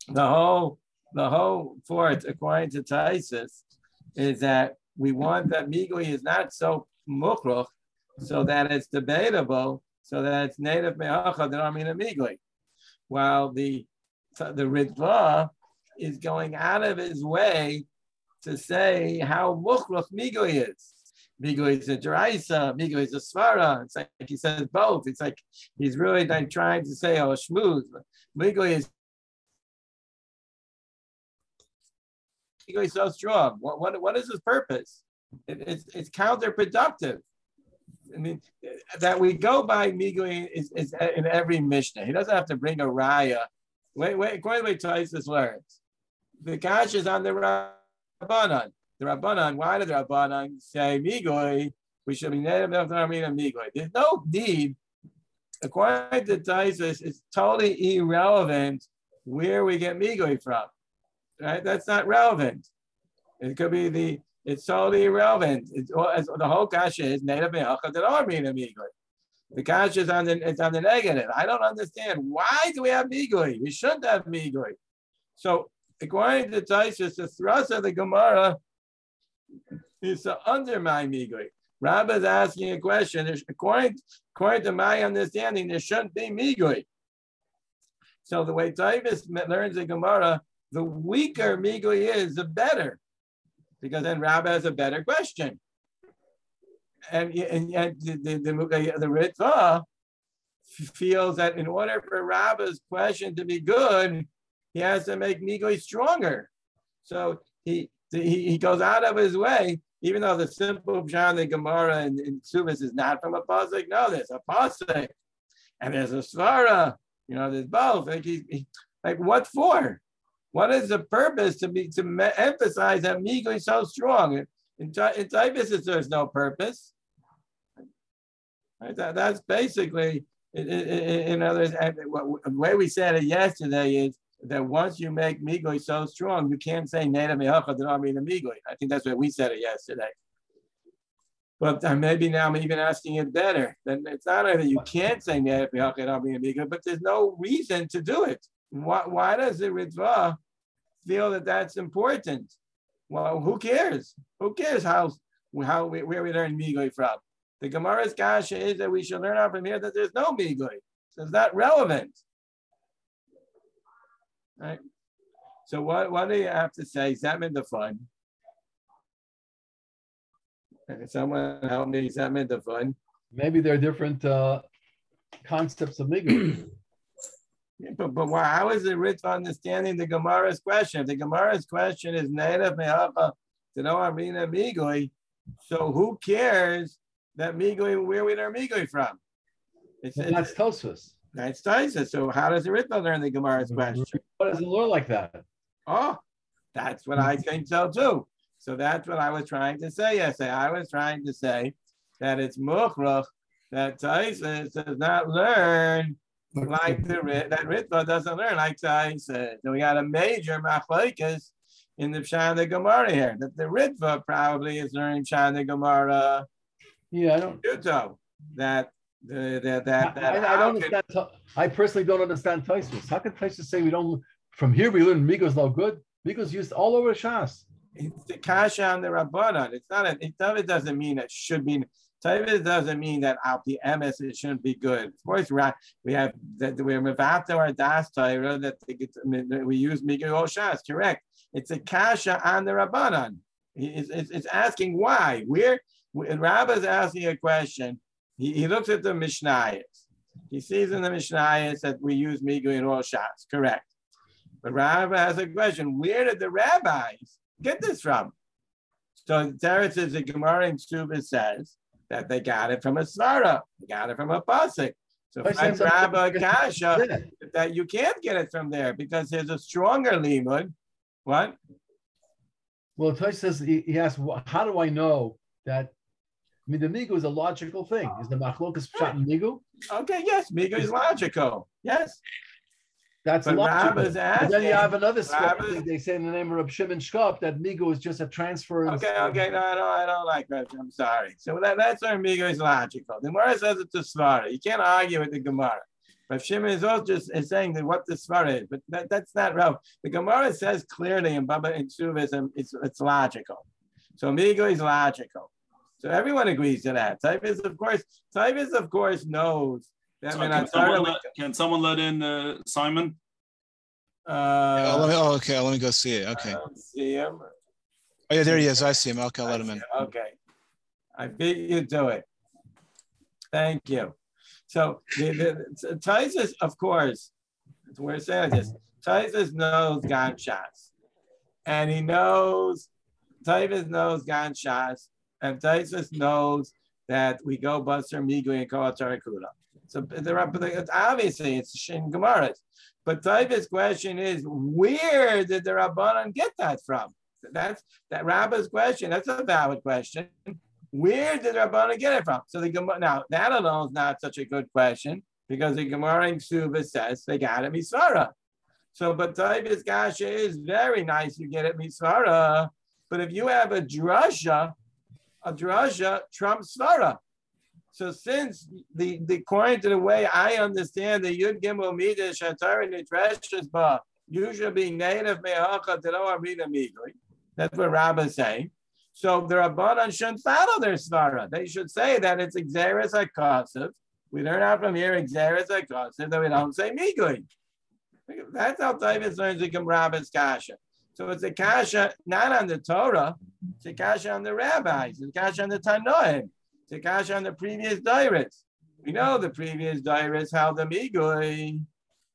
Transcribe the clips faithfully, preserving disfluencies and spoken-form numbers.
The whole, the whole fourth, according to Taisus, is that we want that migui is not so mukruch, so that it's debatable, so that it's native me'acha that I mean a migui. While the the Ritva is going out of his way to say how mukruch migui is. Migui is a deraisa, migui is a svara. It's like he says both. It's like he's really like trying to say, oh, shmooth. Migui is migui is so strong. What, what, what is his purpose? It, it's, it's counterproductive. I mean, that we go by migui is, is in every Mishnah. He doesn't have to bring a raya. Wait, wait, according to the way Taisus learns. The kash is on the Rabbanan. The Rabbanan, why did the Rabbanan say migui? We should be native of the Armina migui. There's no need, according to Taisus, it's totally irrelevant where we get migui from. Right? That's not relevant. It could be the, it's totally irrelevant. It's, the whole kasha is native me'acha that Armina migui. The kasha is on the, it's on the negative. I don't understand. Why do we have migui? We shouldn't have migui. So, according to Taisus, the thrust of the Gemara is to undermine migui. Rabbi is asking a question. According, according to my understanding, there shouldn't be migui. So the way Taisus learns the Gemara, the weaker migui is, the better, because then Rabbi has a better question. And, and, and the, the, the, the Ritva feels that in order for Rabbi's question to be good, he has to make migui stronger. So he He, he goes out of his way, even though the simple Pshat, the Gemara and, and Suvas is not from a pasuk. No, there's a pasuk, and there's a svara. You know, there's both. Like, he, he, like what for? What is the purpose to be to me, emphasize that migui is so strong? In in Taisus, there's no purpose. Right? That, that's basically, in, in, in other words, the way we said it yesterday is that once you make migui so strong, you can't say native me'acha that I mean a migui. I think that's what we said it yesterday. But uh, maybe now I'm even asking it better. Then it's not only that you can't say native me'acha that I mean a migui, but there's no reason to do it. Why, why does the Ritva feel that that's important? Well, who cares? Who cares how, how we, where we learn migui from? The Gemara's kasha is that we should learn out from here that there's no migui. So it's not relevant. Right. So what, what do you have to say? Zemin the fun. Someone help me. Zemin the fun. Maybe there are different uh, concepts of migui. Yeah, but but why, how is the Ritva understanding the Gemara's question? If the Gemara's question is native me'acha to know armina migui, so who cares that migui, where we learn migui from? It's, Well, it's, that's Tosfos. That's Taisa. So how does the Ritva learn the Gemara's question? What does it learn like that? Oh, that's what I think so too. So that's what I was trying to say yesterday. I was trying to say that it's mukhrach that Taisa does not learn like the that Ritva doesn't learn like Taisa. So we got a major machlokes in the Pshat the Gemara here. That the Ritva probably is learning Pshat the Gemara. Yeah, I don't. Yuto, that. The, the, that, that, I, I don't understand. Can, I personally don't understand Taisus. How can Taisus say we don't? From here we learn migos no good. Migos used all over Shas. It's the kasha on the Rabbanan. It's not. A, it, it doesn't mean it should be. It doesn't mean that out the M S it shouldn't be good. Of course, we have that we're mevafta our das Torah that we use migos all Shas. Correct. It's a kasha on the Rabbanan. It's, it's, it's asking why. Where Rabbi is asking a question. He, he looks at the Mishnayos. He sees in the Mishnayos that we use migui in all shots. Correct. But Rabbi has a question. Where did the rabbis get this from? So Teretz says the Gemara in Suvah says that they got it from a svara. They got it from a pasuk. So find Rabbi Kasha that you can't get it from there because there's a stronger limud. What? Well, Tosh says he, he asked, how do I know that? I mean, the migu is a logical thing. Is the machlokas pshat in migu? Okay, yes, migu is logical. Yes. That's but logical. Asking, and then you have another thing they say in the name of Reb Shimon Shkop that migu is just a transfer. Okay, okay, no, no, I don't like that. I'm sorry. So that, that's where migu is logical. The Gemara says it's a svara. You can't argue with the Gemara. Rav Shimon is also just is saying that what the svara is, but that, that's not Rav. The Gemara says clearly in Baba and Suvism, it's it's logical. So Migo is logical. So everyone agrees to that. Taivas, of course, Taivas, of course, knows that. Sorry, can, someone let, can someone let in uh, Simon? Uh, oh, let me, oh, okay. Let me go see it. Okay. I don't see him. Oh, yeah, there he is. I see him. Okay, I'll let him in. Okay. I beat you to it. Thank you. So the, the Taisus, of course, we're saying this. Taisus knows gunshots, and he knows Taisus knows gunshots, and Taisus knows that we go Basar Migui and Kol Tarakula. So there are obviously it's Shin Gemaras, but Taisus' question is, where did the Rabbanan get that from? That's that Rabba's question. That's a valid question. Where did Rabbanan get it from? So the Gemara, now that alone is not such a good question because the Gemara in Suva says they got it Misvara. So, but Taibis Gasha is very nice. You get it Misvara, but if you have a drasha, a drasha trumps Svara. So since the, the according to the way I understand the Yud Gimel Midah Shatar and the Drashas Ba usually being native me'acha Tero Arina Migui. That's what Rabbah is saying. So the Rabbanan shouldn't follow their svara. They should say that it's Xeris HaKasav. We learn out from here Xeris HaKasav that we don't say Migui. That's how Taivas learns the Rabbah's Kasha. So it's a Kasha not on the Torah, it's a Kasha on the rabbis, it's a Kasha on the Tanoim, it's a Kasha on the previous Dairis. We know the previous Dairis held the Migui.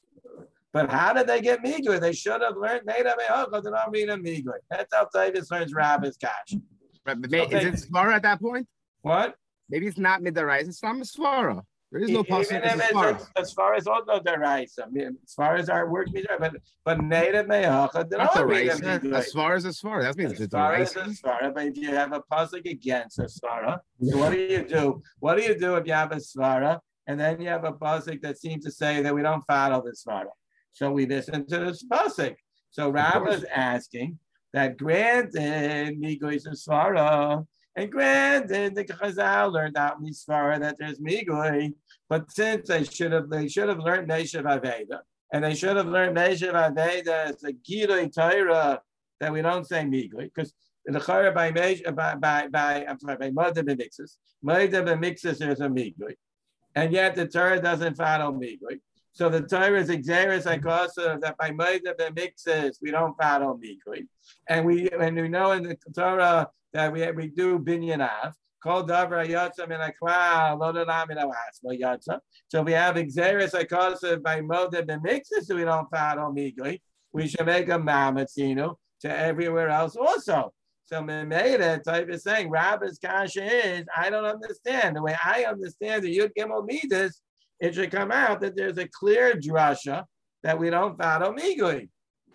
But how did they get Migui? They should have learned Neda Me'achot and Amrina Migui. That's how Taivas learns Rabbah's Kasha. Right, but may, so is they, it Svara at that point? What? Maybe it's not Midarais, it's not Svara. There is no possibility. As far as also Daraisa, I mean, as far as our work, but but Neda Me'achot, not Daraisa. As far as as far, that means as far as as far. But if you have a pasuk against a svara, so what do you do? What do you do if you have a svara and then you have a pasuk that seems to say that we don't follow the svara? So we listen to this pasuk. So Rabbah is asking that granted Migui is a svara, and granted the Chazal learned out in the svara that there's Migui, but since they should have they should have learned Neshav Aveda, and they should have learned Neshav Aveda as a Gilui Torah that we don't say Migui, because the Chara by by by by I'm sorry by Moed B'Mixes, Moed B'Mixes there's a Migui, and yet the Torah doesn't follow Migui. So the Torah is Xeris HaKasav that by Moed B'Mixes we don't follow Migui, and we and we know in the Torah that we we do Binyanav. Called Davra Yatsa Min HaKlal, Lo Nada Min HaHasma Yatsa. So we have Xeris HaKasav by Moed B'Mixes, so we don't follow Migui. We should make a Mamatzino to everywhere else also. So Memeda type is saying, Rabbah's Kasha is, I don't understand. The way I understand the Yud Gimel Midas, it should come out that there's a clear drasha that we don't follow Migui.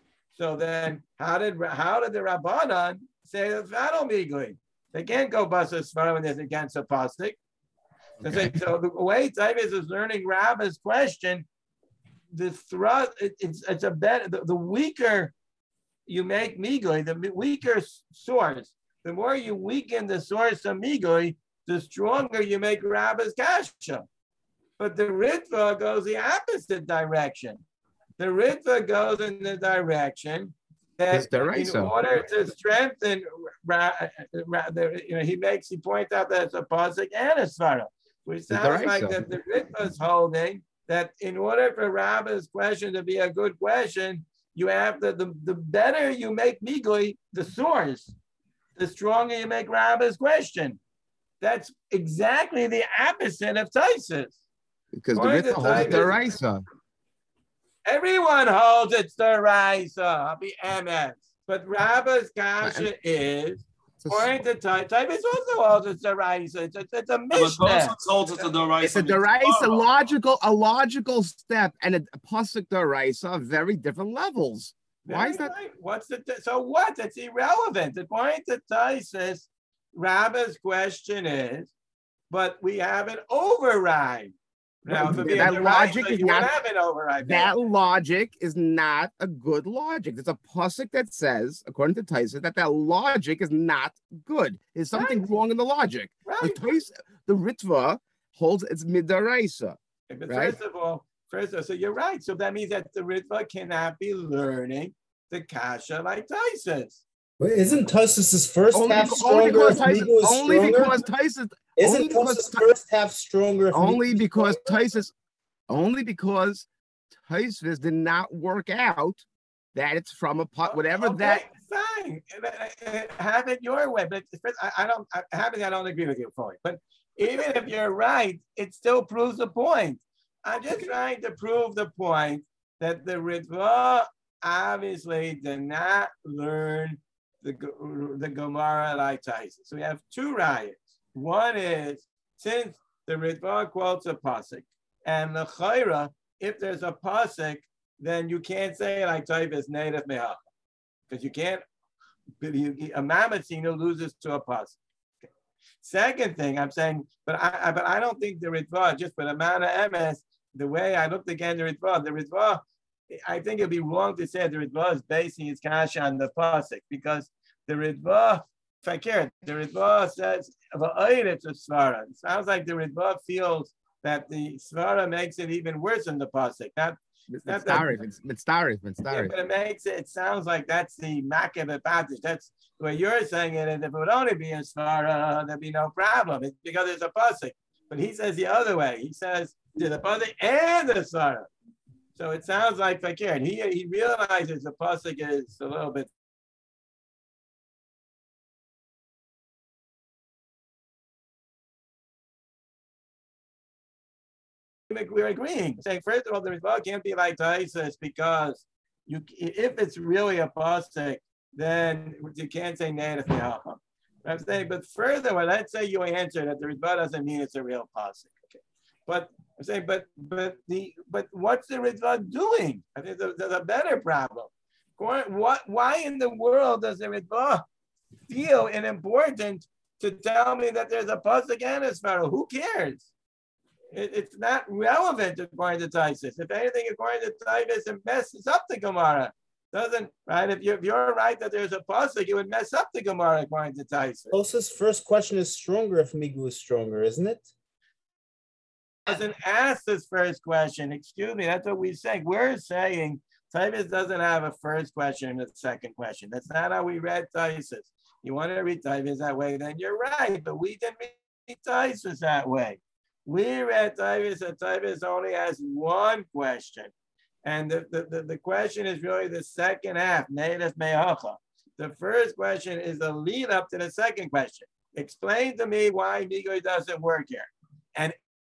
So then, how did how did the Rabbanan say that follow Migui? They can't go bust a svara when there's against a pasuk. Okay. So the way Taivas is learning Rabbah's question, the thrust it, it's it's a better the, the weaker you make Migui, the weaker source. The more you weaken the source of Migui, the stronger you make Rabbah's Kasha. But the Ritva goes the opposite direction. The Ritva goes in the direction that in order to strengthen, you know, he makes, he points out that it's a pasuk and a svara, which sounds like that the Ritva is holding that in order for Rabbah's question to be a good question, you have to, the, the better you make Migui, the source, the stronger you make Rabbah's question. That's exactly the opposite of Taisus. Because the Ritva holds the Raisa. Everyone holds it's the Raisa. I'll be M S. But Rabbah's Kasha is, according to Taibis also holds it's the Raisa. It's, it's, it's a Mishnah. It's a Deraisa, logical, a logical step, and a pasuk Deraisa, very different levels. Why is that? Right. What's the so what? It's irrelevant. According to Taisus, Rabbah's question is, but we have an override. Now, that, that logic is not that there. logic is not a good logic. There's a pasuk that says, according to Taisa, that that logic is not good. There's something right. wrong in the logic. Right. The, Taisa, the Ritva holds its midaraisa. But right? first of all, First, so you're right. So that means that the Ritva cannot be learning the kasha like Taisus. But isn't Taisus's first Only, half beca- stronger only because if Tyson, Migu is only stronger? because Tyson, Isn't only because Taisus's Ty- first half stronger if only Migu is because stronger? Tyson, only because Tysus did not work out that it's from a pot, whatever okay, that. Fine, have it your way. But I, I don't. I, having I don't agree with you fully. But even if you're right, it still proves the point. I'm just trying to prove the point that the Ritva obviously did not learn the the Gemara like Tyson. So we have two riots. One is since the Ritva quotes a pasuk, and the Chayra, if there's a pasuk, then you can't say like Type is native mehacha, because you can't. A Mamatzino loses to a pasuk. Okay. Second thing, I'm saying, but I, I but I don't think the Ritva just for the amount of M S. The way I looked again, the Ritva, the Ritva, I think it'd be wrong to say the Ritva is basing its kasha on the pasuk, because the Ritva, fakir, the Ritva says it's a svara. It sounds like the Ritva feels that the svara makes it even worse than the pasuk. Not, It's starif, it's it's starif, it's starif. but it makes it. It sounds like that's the makiv advantage. That's the way you're saying it. And if it would only be a svara, there'd be no problem. It's because there's a pasuk. But he says the other way. He says to the pasuk and the svara. So it sounds like fakir. He he realizes the pasuk is a little bit. We're agreeing, saying first of all, the Ritva can't be like Taisus because you, if it's really a pasuk, then you can't say native mehacha. I'm saying, but furthermore, let's say you answer that the Ritva doesn't mean it's a real pasuk. Okay, but I'm saying, but but the but what's the Ritva doing? I think there's, there's a better problem. What? Why in the world does the Ritva feel it important to tell me that there's a pasuk and a svara? Who cares? It, it's not relevant according to Taisus. If anything, according to Taisus, it messes up the Gemara. Doesn't, right? If you're, if you're right that there's a pasuk, it would mess up the Gemara according to Taisus. Tosa's first question is stronger if Migu is stronger, isn't it? Doesn't ask this first question. Excuse me, that's what we're saying. We're saying Taisus doesn't have a first question and a second question. That's not how we read Taisus. You want to read Taisus that way, then you're right. But we didn't read Taisus that way. We read Taisus that Taisus only has one question. And the, the, the, the question is really the second half, native mehacha. The first question is the lead up to the second question. Explain to me why Migo doesn't work here. And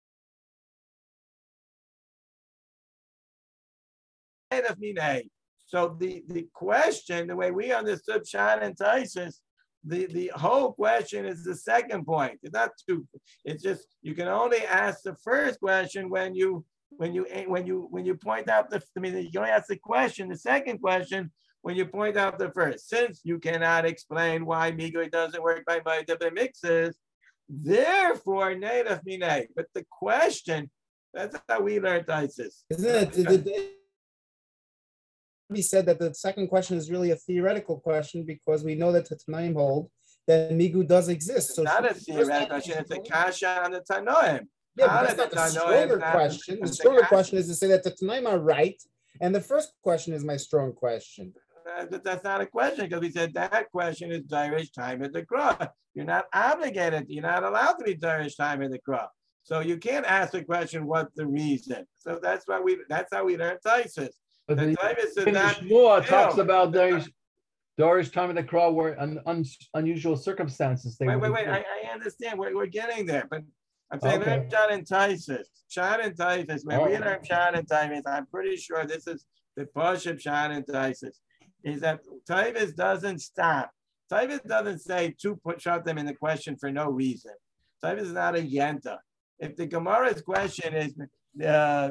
native minay. So the, the question, the way we understood Pshat and Taisus, The, the whole question is the second point. It's not two. It's just you can only ask the first question when you when you when you when you point out the. I mean, you can only ask the question. The second question when you point out the first. Since you cannot explain why Migoy doesn't work by by the mixes, therefore native minay. But the question, that's how we learned Taisus. Isn't it? He said that the second question is really a theoretical question because we know that the Tanaim hold that Migu does exist. So it's not a theoretical question, it's a kasha on the Tanoim. Yeah, but that's not the stronger question. The stronger question is to say that the Tanaim are right, and the first question is my strong question. Uh, but that's not a question because we said that question is Dirish time in the crop. You're not obligated, you're not allowed to be Dirish time in the crop. So you can't ask the question, what's the reason? So that's why we that's how we learn Taisus. But the Finnish law talks about Darish, Darish time of the crowd were un, un, unusual circumstances. They wait, wait, wait. I, I understand. We're, we're getting there, but I'm saying Okay. learn Pshat and Taisus. Pshat and Taisus. When Oh. we learn Pshat and Taisus, I'm pretty sure this is the push of Pshat and Taisus. Is that Taisus doesn't stop. Taisus doesn't say to put shut them in the question for no reason. Taisus is not a yenta. If the Gemara's question is uh,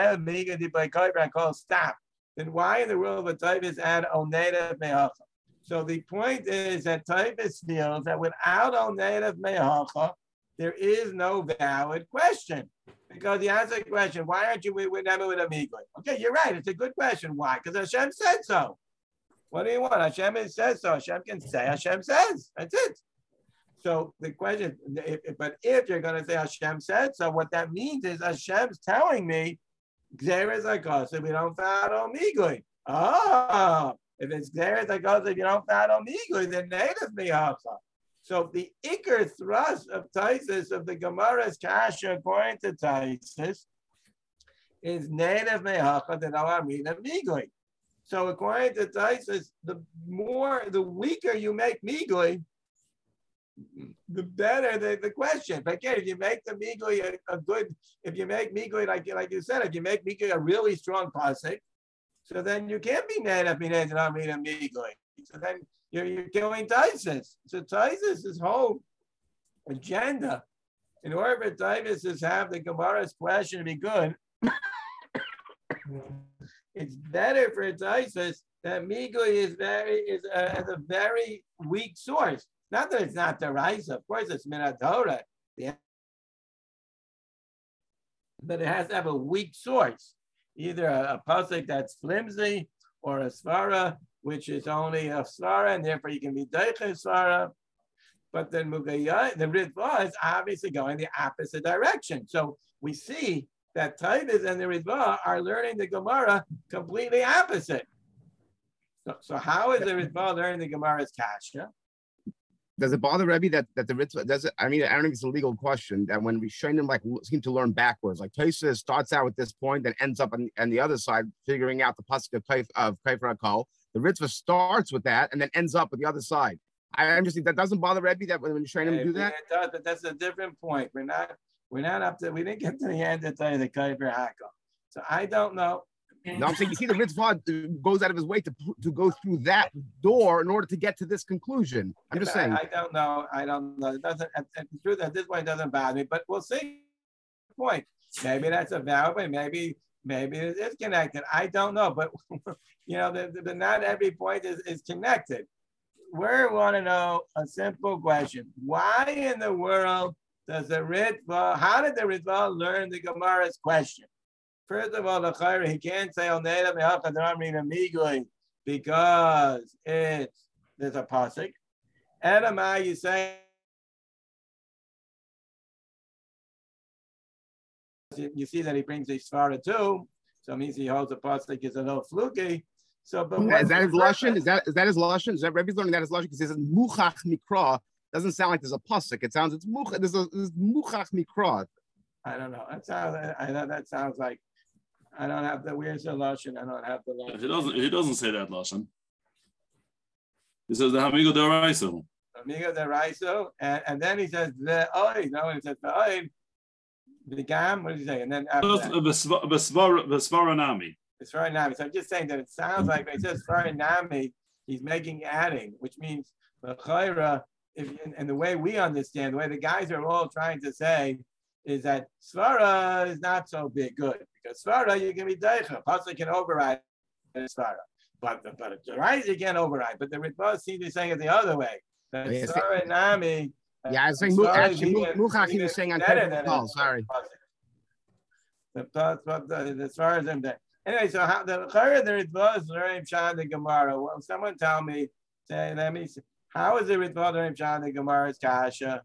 stop, then why in the world would Taisus add oneida mehacha? So the point is that Taisus feels that without oneida mehacha, there is no valid question. Because he asks a question, why aren't you with, with never with Amigos? Okay, you're right. It's a good question. Why? Because Hashem said so. What do you want? Hashem says so. Hashem can say Hashem says. That's it. So the question, if, if, but if you're going to say Hashem said so, what that means is Hashem's telling me Xeris Akosa, we don't follow Migui. Oh, if it's Xeris Akosa, if you don't follow Migui, then native Mihacha. So the Iker thrust of Taisis of the Gemara's Kasha, according to Taisis, is native Mehacha than Alamina Migui. So according to Taisis, the more, the weaker you make Migui, the better the, the question. But again, if you make the Migui a, a good, if you make Migui, like, like you said, if you make Migui a really strong pasuk, so then you can't be native Migui. So then you're, you're killing Taisis. So Taisis' whole agenda, in order for Taisis to have the Gemara's question to be good, it's better for Taisis that Migui is very is a, is a very weak source. Not that it's not the rise, of course it's Minatora, but it has to have a weak source, either a, a pasuk that's flimsy or a svara, which is only a svara, and therefore you can be deiche svara. But then Mugaya, the Ritva is obviously going the opposite direction. So we see that Taibis and the Ritva are learning the Gemara completely opposite. So, so how is the Ritva learning the Gemara's kasha? Does it bother Rebbe that that the Ritva does it? I mean, I don't think it's a legal question that when we train them like seem to learn backwards. Like Taisa starts out with this point, then ends up on, on the other side figuring out the pasuk of Kaif of Kaifer Hakol. The Ritva starts with that and then ends up with the other side. I, I'm just that doesn't bother Rebbe that when you train him to do that. It does, but that's a different point. We're not we're not up to we didn't get to the end to tell you the Kaifer Hakol. So I don't know. No, I'm saying you see the Ritva goes out of his way to to go through that door in order to get to this conclusion. I'm yeah, just saying. I, I don't know. I don't know. It doesn't. The truth at this point doesn't bother me. But we'll see. Point. Maybe that's a valid point. Maybe maybe it is connected. I don't know. But you know, the, the, the not every point is, is connected. We want to know a simple question: why in the world does the Ritva? How did the Ritva learn the Gemara's question? First of all, the Chayra, he can't say on Neda Migui because it's there's a pasuk. Edamai, you say you see that he brings a svara too, so it means he holds a pasuk is a little fluky. So, but is that his lashon? Is that is that his lashon? Is that Rebbe's learning that his lashon? Because he says muchach mikra doesn't sound like there's a pasuk. It sounds it's muchach. There's a there's muchach mikra. I don't know. That sounds. I know that sounds like. I don't have the where's the lashon. I don't have the lashon. He doesn't. He doesn't say that lashon. He says the hamigo deraiso. Hamigo deraiso, and and then he says the oy. No, he says the oy. The gam. What did he say? And then after that, Besvara nami. Besvara nami. So I'm just saying that it sounds like when he says Besvara nami, he's making adding, which means the chayra. If and the way we understand, the way the guys are all trying to say. Is that svara is not so big good because svara you can be deicha. Pasuk can override svara, but the but the right you can't override. But the Ritva seems to be saying it the other way. That oh, yeah, svara nami. Yeah, I was saying actually muchach. He was saying on Kaifer. Sorry. The the the, the svara is in there. Anyway, so how the Chayra the Ritva is learning Pshat the Gemara. Well, someone tell me, say, let me see. How is the Ritva learning Pshat the Gemara's kasha?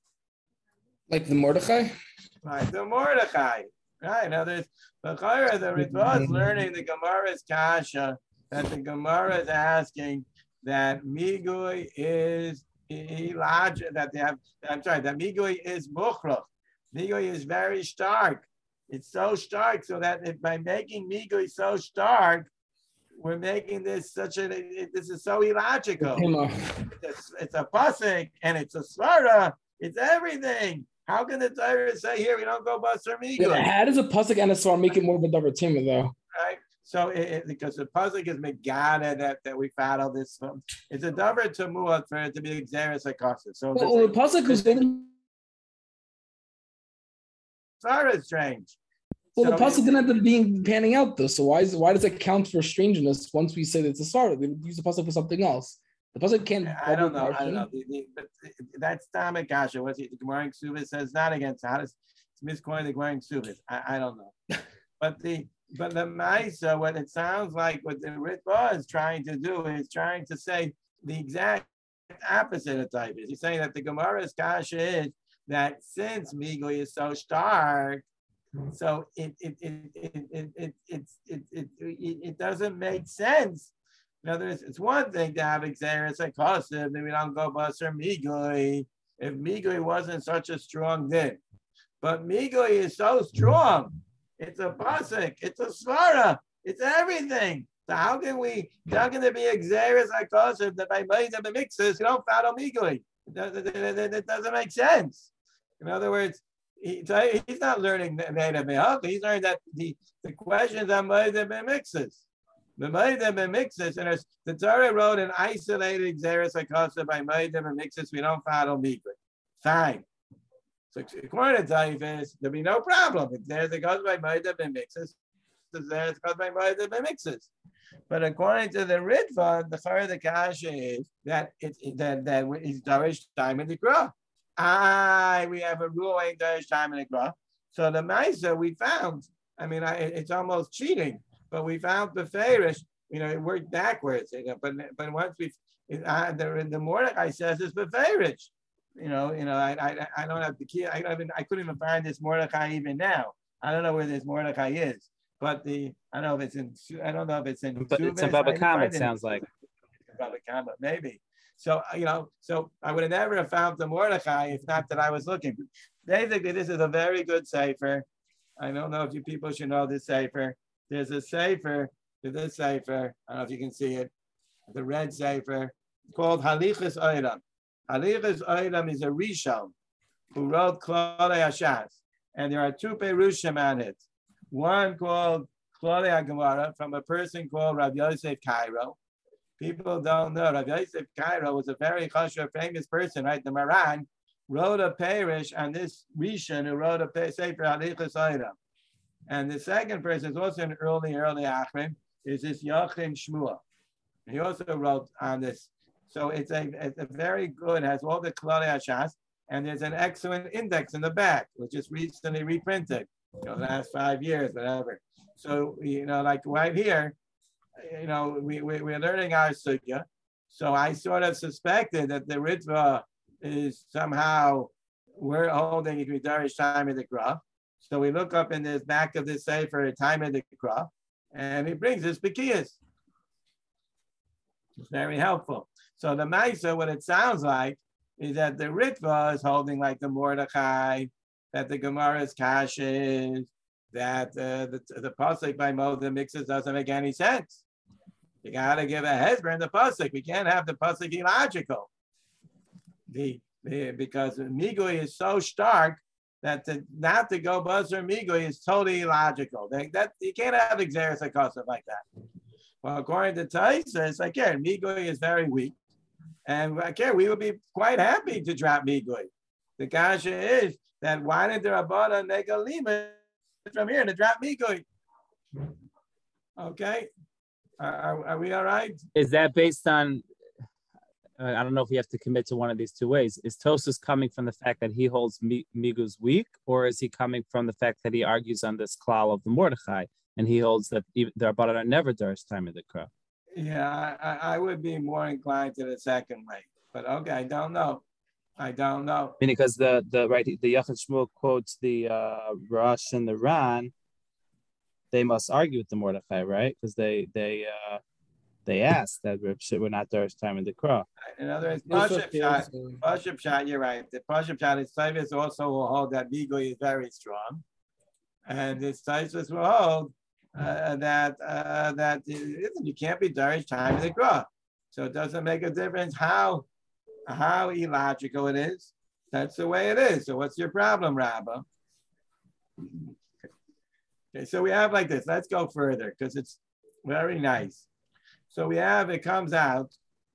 Like the Mordechai? Like the Mordechai. Right. Now there's the Chayra, the Ritva is learning the Gemara's kasha, that the Gemara is asking that Migui is illogical, that they have, I'm sorry, that Migui is Mukhrach. Migui is very stark. It's so stark so that if by making Migui so stark, we're making this such a, it, this is so illogical. It's a, it's a pasuk and it's a svara. It's everything. How can the Torah say here we don't go Basar Migui? Yeah, how does a pasuk and a svara make it more of a davar tima though? Right. So it, it, because the pasuk is megada that, that we follow this. Um, it's a davar temuah for it to be exeris akasa. So well, the pasuk is Svara is strange. Well, so the pasuk didn't end up being panning out though. So why is why does it count for strangeness once we say that it's a svara? They would use the pasuk for something else. The pasuk can't. I don't know. I don't know. The, the, but that's Tamek Kasha. What's it? The Gemara in Ksubis says not against. How does it's miscoined the Gemara in Ksubis? I, I don't know. But the but the Maisa, what it sounds like, what the Ritva is trying to do is trying to say the exact opposite of type is. He's saying that the Gemara's Kasha is that since Migui is so stark, So it it it it it it it it, it, it, it doesn't make sense. In other words, it's one thing to have Xeris Akosim, then we don't go Basar Migui. If Migui wasn't such a strong din. But Migui is so strong. It's a pasuk, it's a svara, it's everything. So how can we, how can there be Xeris Akosim that by Maidim and Mixes, you don't follow Migui? It doesn't make sense. In other words, he, he's not learning native Mehach, he's learning that the, the questions on Maidim and Mixes. The Maidim and Mixes, and the Torah wrote an isolated Xeris Akosim by Maidim and Mixes, we don't follow Migui. Fine. So according to Taifis, there'll be no problem. If there's a goes by Maidim and Mixes, there's goes by Maidim and Mixes. But according to the Ritva, the Chara the Kasha is that it that that is Darish time in the Gra. Ah, we have a rule ain't Darish time in the Gra. So the Maisa we found, I mean, I, it's almost cheating. But we found the Farish, you know, it worked backwards. You know, but but once we, uh, the the Mordechai says it's the Farish. You know, you know, I I I don't have the key. I don't even I couldn't even find this Mordechai even now. I don't know where this Mordechai is. But the I don't know if it's in I don't know if it's in. But it's in Baba Kama. It sounds like. Baba Kama, maybe. So you know, so I would have never have found the Mordechai if not that I was looking. Basically, this is a very good sefer. I don't know if you people should know this sefer. There's a sefer to this sefer. I don't know if you can see it. The red sefer called Halichas Olam. Halichas Olam is a Rishon who wrote Klolei Hashas, and there are two perushim on it. One called Klolei HaGemara from a person called Rav Yosef Cairo. People don't know Rav Yosef Cairo was a very chashuv, famous person, right? The Maran wrote a parish on this Rishon who wrote a sefer Halichas Olam. And the second person is also an early, early Achrim, is this Yochim Shmuel. He also wrote on this. So it's a, it's a very good, has all the Klolei Hashas, and there's an excellent index in the back, which is recently reprinted, you know, the last five years, whatever. So, you know, like right here, you know, we, we, we're learning our sugya. So I sort of suspected that the Ritva is somehow, we're holding it with Darish time in the Graph. So we look up in the back of this sefer, time of the crop, and he brings us Bekiyas. It's very helpful. So the Maisa, what it sounds like, is that the Ritva is holding like the Mordechai, that the Gemara's Kash is, that uh, the, the Pasuk by Moses Mixes doesn't make any sense. You got to give a hezber in the Pasuk. We can't have the Pasuk illogical. The, the, because Migui is so stark, that to, not to go buzzer Migui is totally illogical. They, that you can't have Xeris Akosim like that. Well, according to Taisa, it's like, yeah, Migui is very weak. And like, yeah, we would be quite happy to drop Migui. The kasha is that why didn't the Rabbana Negalima from here to drop Migui? Okay. Are, are we all right? Is that based on, uh, I don't know if we have to commit to one of these two ways. Is Tosas coming from the fact that he holds Migu's weak, or is he coming from the fact that he argues on this klal of the Mordechai, and he holds that the Rabbanan never does time of the crop? Yeah, I, I would be more inclined to the second way, but okay, I don't know. I don't know. I mean, because the the right the Yachid Shmuel quotes the uh, Rosh and the Ran. They must argue with the Mordechai, right? Because they they uh, they asked that we're not Darish time in the crop. In other words, Pashup shot, Pashup shot. You're right. The Pashup shot is Tavis also will hold that Migui is very strong, and this Tavis will hold uh, that uh, that you can't be Darish time in the crop. So it doesn't make a difference how how illogical it is. That's the way it is. So what's your problem, Rabbah? Okay, so we have like this. Let's go further because it's very nice. So we have, it comes out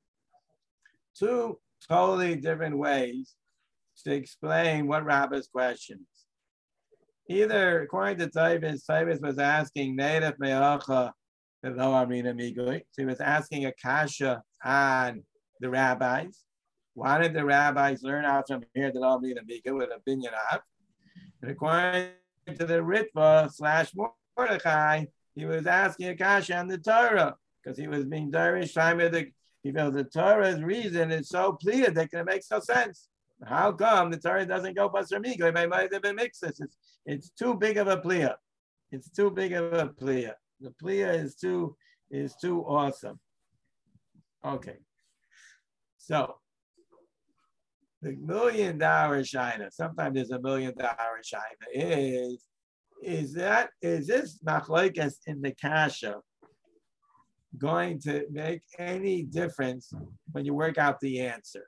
two totally different ways to explain what Rabbah's question is. Either, according to Tavis, Tavis was asking native me'acha below Amrina Migui. So he was asking a kasha on the rabbis. Why did the rabbis learn out from here that Amrina Migui with a binyan av? And according to the Ritva slash Mordechai, he was asking a kasha on the Torah because he was being Darish time of the, he feels the Torah's reason is so pleaded that it makes no sense. How come the Torah doesn't go Basar Migoy by Ma'adim Mixes? It's it's too big of a plia. It's too big of a plia. The plia is too is too awesome. Okay. So the million dollar shina, sometimes there's a million dollar shina, is is that is this machlokes in the kasha going to make any difference when you work out the answer?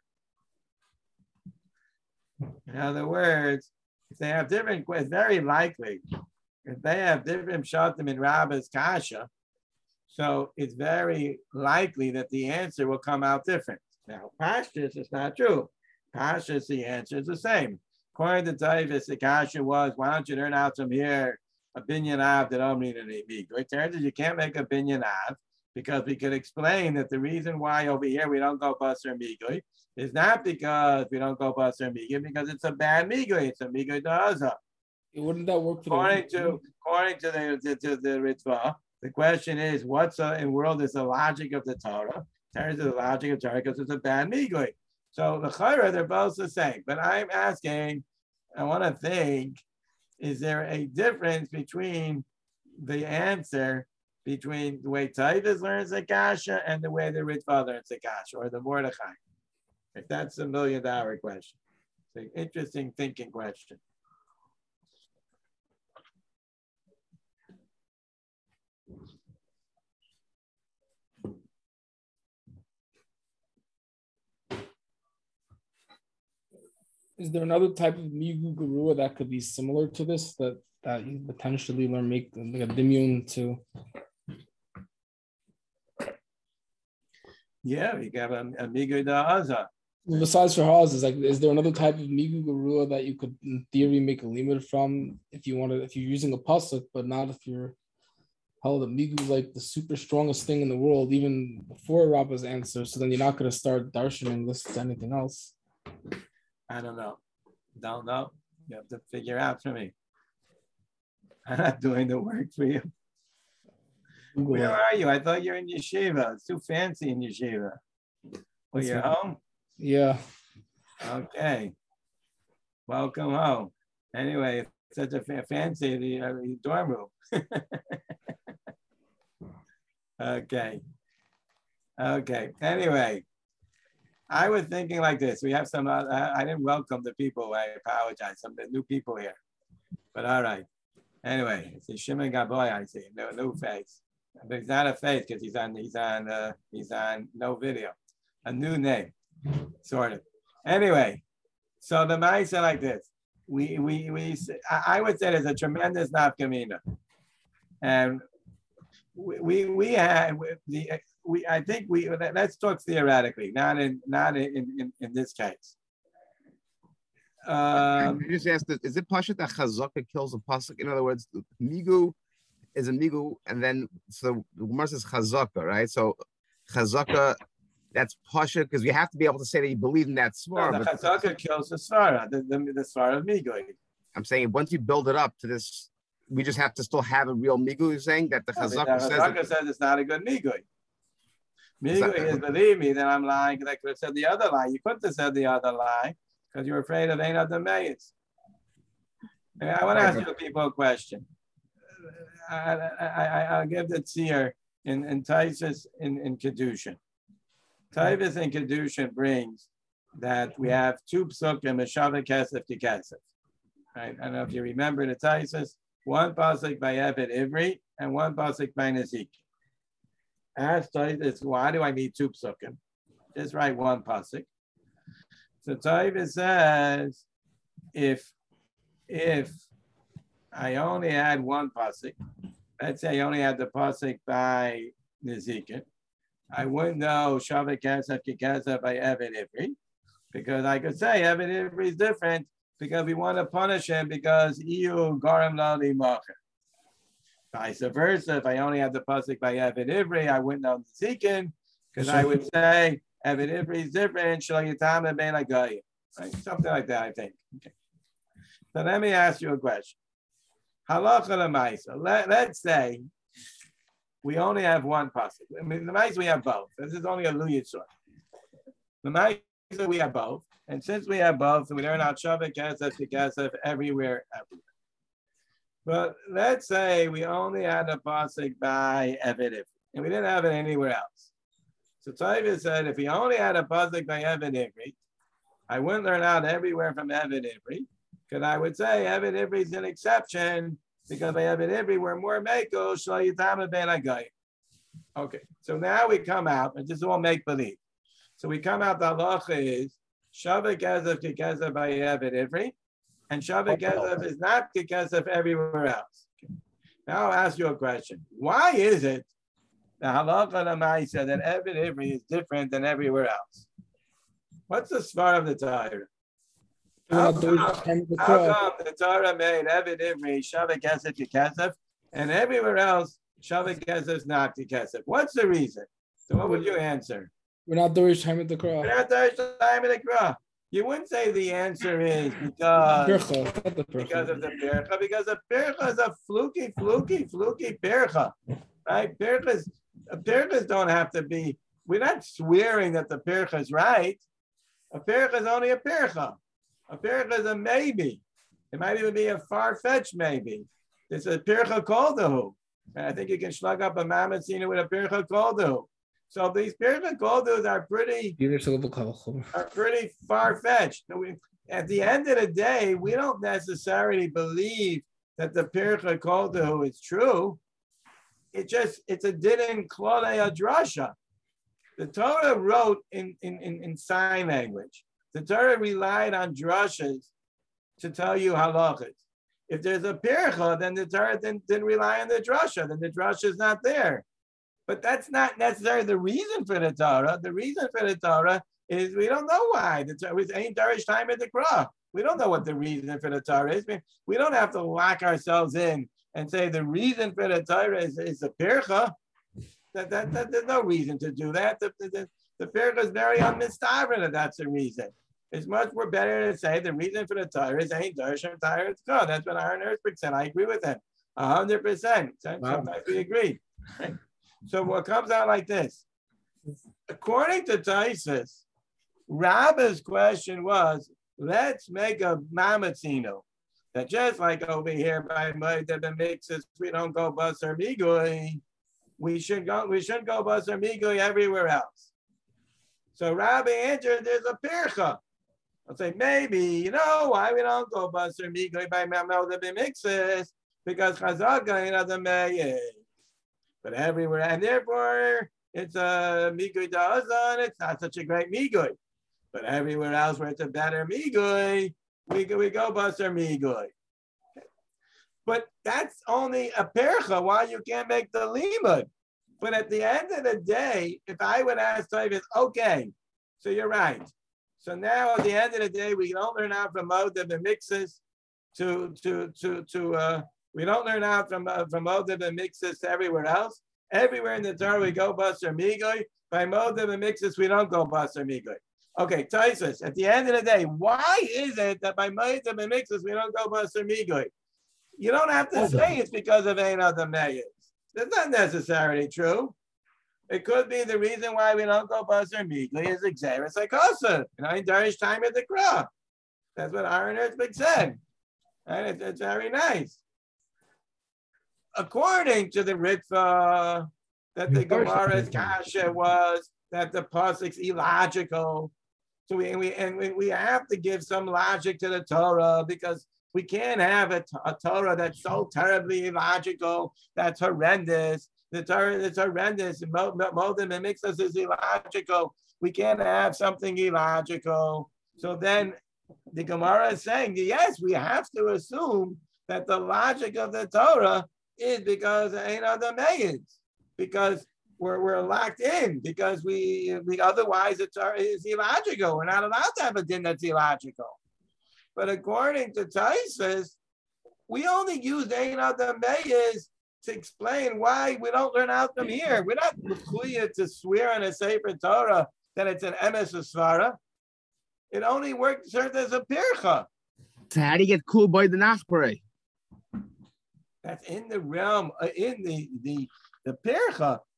In other words, if they have different, it's very likely if they have different shatim in Rabba's kasha, so it's very likely that the answer will come out different. Now, Pashtus, it's not true. Pashtus, the answer is the same. According to Tavis, the kasha was, why don't you learn out from here a binyan av that don't mean any migo? It turns out you can't make a binyan av because we could explain that the reason why over here we don't go basar migo is not because we don't go basar migo, because it's a bad migo. It's a migo da'aza. Wouldn't that work for according the to according to the to, to the Ritva? The question is, what's a, in world is the logic of the Torah? Turns to the logic of Torah because it's a bad migoy. So the chayra, they're both the same. But I'm asking, I want to think, is there a difference between the answer between the way Taivas learns the kasha and the way the Ritva learns the kasha, or the Mordechai? If that's a million dollar question. It's an interesting thinking question. Is there another type of migu garua that could be similar to this that that you potentially learn make like a dimyun to? Yeah, we have a, a migu da'aza. Besides for Haas, is like, is there another type of migu garua that you could, in theory, make a limit from if you wanted, if you're using a pasuk, but not if you're held the migu is like the super strongest thing in the world, even before Rabba's answer. So then you're not going to start darshaning this to anything else. I don't know. Don't know. You have to figure out for me. I'm not doing the work for you. Google Where it. are you? I thought you're in yeshiva. It's too fancy in yeshiva. Well, you're home? Yeah. Okay. Welcome home. Anyway, it's such a fa- fancy the, uh, the dorm room. Okay. Okay. Anyway. I was thinking like this. We have some, uh, I didn't welcome the people. I apologize. Some new people here. But all right. Anyway, it's a Shimon Gaboy, I see. No new face. But he's not a face because he's on, he's on, uh, he's on no video. A new name, sort of. Anyway, so the mice are like this. We, we, we, I would say there's a tremendous nafkamina. And we, we, we had the, we, I think we, let's talk theoretically, not in, not in, in, in this case. Um, I just asked, is it Pashat that Chazaka kills a pasuk? In other words, Migu is a Migu, and then, so the Gemara says Chazaka, right? So Chazaka, that's Pashat, because you have to be able to say that you believe in that Svara. No, the but Chazaka kills the Svara, the, the, the Svara of Migu. I'm saying once you build it up to this, we just have to still have a real Migu. You're saying that the No, the Chazaka says, Chazaka that, says it's not a good Migu. Is that- Migu is, believe me, then I'm lying because I could have said the other lie. You couldn't have said the other lie because you're afraid of Ein Adam Meis. I want to ask you people a question. I, I, I, I'll give the tzir in, in Taisus in, in Kedushin. Taivas in Kedushin brings that we have two psukim, a Shavah Kesef to Kesef. Right? I don't know if you remember the Taisus, one pasuk by Eved Ivri and one pasuk by Nezik. Ask Taivas, why do I need two psukim? Just write one pasuk. So Taivas says, if if I only had one pasuk, let's say I only had the pasuk by Nezikin, I wouldn't know Shavah Kesef Kesef by Eved Ivri, because I could say Eved Ivri is different because we want to punish him because Iu Garam Lali Macher. Vice versa, if I only had the pasuk by Eved Ivri, I wouldn't know Nezikin because I would say Eved Ivri is different, Shal Yitam Ben Agayim, right? Something like that, I think. Okay. So let me ask you a question. Halacha l'maisa. Let, let's say we only have one pasuk. I mean, the mice we have both. This is only a lu yitzur. The mice that we have both. And since we have both, we learn out Shavik Kesef to Kesef everywhere, everywhere. But let's say we only had a pasuk by Eved, and we didn't have it anywhere else. So Toiva said, if we only had a pasuk by Eved Ivri, I wouldn't learn out everywhere from Eved Ivri, because I would say Eved Ivri is an exception, because by Eved Ivri we're more Meko Shlo Yitama Ben Agayim. Okay, so now we come out, and this is all make believe. So we come out, the halacha is Shavik Kesef to Kesef by Eved Ivri, and Shavik Kesef is not to Kesef everywhere else. Okay. Now I'll ask you a question. Why is it the halacha l'maisa that Eved Ivri is different than everywhere else? What's the svar of the Torah? How come, how come the Torah made Eved Ivri Shavik Kesef to Kesef, and everywhere else Shavik Kesef is not to Kesef? What's the reason? So what would you answer? We're not Dorish time at the Krah. We're not Dorish time at the Krah. You wouldn't say the answer is because, Pircha, because of the Pircha, because the Pircha is a fluky, fluky, fluky Pircha, right? Pirchas, Pirchas don't have to be, we're not swearing that the Pircha is right. A Pircha is only a Pircha. A Pircha is a maybe. It might even be a far-fetched maybe. It's a Pircha Koldahu. And I think you can slug up a Mamatzina with a Pircha Koldahu. So these Pircha Koldus are pretty, are pretty far-fetched. At the end of the day, we don't necessarily believe that the Pircha Koldahu is true. It just, it's a didn't klodei adrasha. The Torah wrote in, in, in, in sign language. The Torah relied on drashas to tell you halachas. If there's a pircha, then the Torah didn't, didn't rely on the drasha, then the drasha is not there. But that's not necessarily the reason for the Torah. The reason for the Torah is we don't know why. The Torah ain't Darish time at the Krah. We don't know what the reason for the Torah is. We don't have to lock ourselves in and say the reason for the Torah is, is the pircha. That, that, that, there's no reason to do that. The, the, the, the pircha is very unmistaken that that's the reason. It's much more better to say the reason for the Torah is ain't Darish and Torah it's God. That's what Aaron Erzberg said. I agree with him. A hundred percent. Sometimes we agree. Right? So what comes out like this, according to Taisus, Rabba's question was, let's make a mamatzino, that just like over here by the mixes, we don't go basar migui, we should go, we should go basar migui everywhere else. So Rabbi answered, there's a pircha. I'll say, maybe, you know, why we don't go basar migui by the mixes, because chazaka ain't other mayeh. But everywhere, and therefore it's a migui da'azan, it's not such a great migui. But everywhere else where it's a better migui, we go, we go basar migui. But that's only a percha, why you can't make the limud. But at the end of the day, if I would ask Toivis, okay, so you're right. So now at the end of the day, we don't learn out from Modib and mixes to, to, to, to, uh, we don't learn out from uh, from Modib and mixes to everywhere else. Everywhere in the Torah we go basar migui. By Modib and mixes we don't go basar migui. Okay, Taisus. At the end of the day, why is it that by Modib and mixes we don't go basar migui? You don't have to say it's because of ein other mayas. That's not necessarily true. It could be the reason why we don't go basar migui is exeris akosa. You know, in Darish time at the Krah. That's what Aaron Erzberg said. And it's, it's very nice. According to the Ritva, that the Gemara's kasha was that the pasuk's illogical. So we, we and we, we have to give some logic to the Torah because we can't have a, a Torah that's so terribly illogical, that's horrendous. The Torah that's horrendous, Modib and mixes is illogical. We can't have something illogical. So then the Gemara is saying, yes, we have to assume that the logic of the Torah is because ain't other mayans, because we're we're locked in, because we we otherwise it's is illogical. We're not allowed to have a din that's illogical. But according to Taisus, we only use ain't other mayans to explain why we don't learn out from here. We're not clear to swear on a Sefer Torah that it's an emes svara. It only works serves as a pircha. So how do you get cool by the nachbare? That's in the realm, uh, in the the the pircha.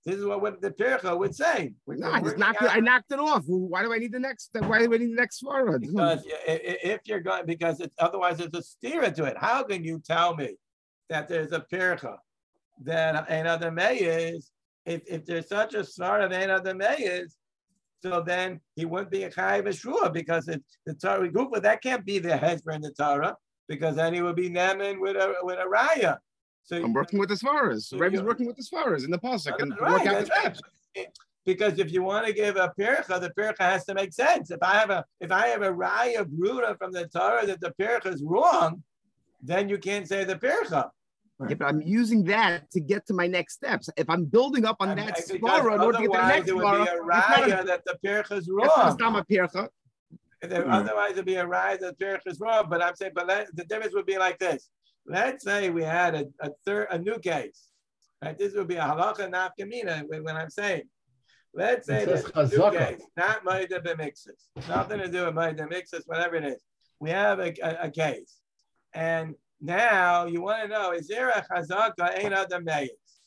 This is what, what the Pircha would say. We're No, I just working knocked it. out- I knocked it off. Why do I need the next step? Why do I need the next svara? Because i- i- if you're going, because it's otherwise there's a steer to it. How can you tell me that there's a Pircha that Ein Adam is? If, if there's such a sort of Ein Adam is, so then he wouldn't be a Chayiv Shua because it's the Torah Gufa. That can't be the Hezber in the Torah because then he would be Neman with a with a Raya. So I'm working with the svaras. So Rebbe's you're- working with the svaras in the pasuk and Right, work out the that's right. steps. Because if you want to give a pircha, the pircha has to make sense. If I have a if I have a raya bruta from the Torah that the pircha is wrong, then you can't say the pircha. Yeah, but I'm using that to get to my next steps. If I'm building up on And- that and svara in order to get to the otherwise next it would be svara, a it's not raya a- that the pircha is that's wrong. not a pircha. There- Otherwise, it'd be a raya that the pircha is wrong. But I'm saying, but let, the difference would be like this. Let's say we had a, a third a new case. Right? This would be a halacha nafkamina when, when I'm saying. Let's say It there's says a new chazaka. case, not Maida b'mixes, nothing to do with Maida mixes, whatever it is. We have a, a, a case, and now you want to know: is there a chazaka ein adam meyes?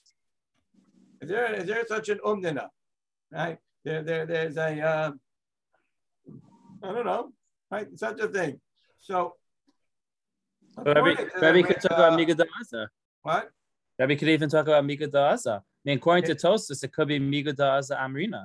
Is there is there such an umdina? Right? There there there's a uh, I don't know, right? Such a thing. So. Rabbi, according to Rabbi the- could talk uh, about Miga Da'aza. What? Rabbi could even talk about Miga Da'aza. I mean, according to Tosfos, it could be Miga Da'aza Amrina.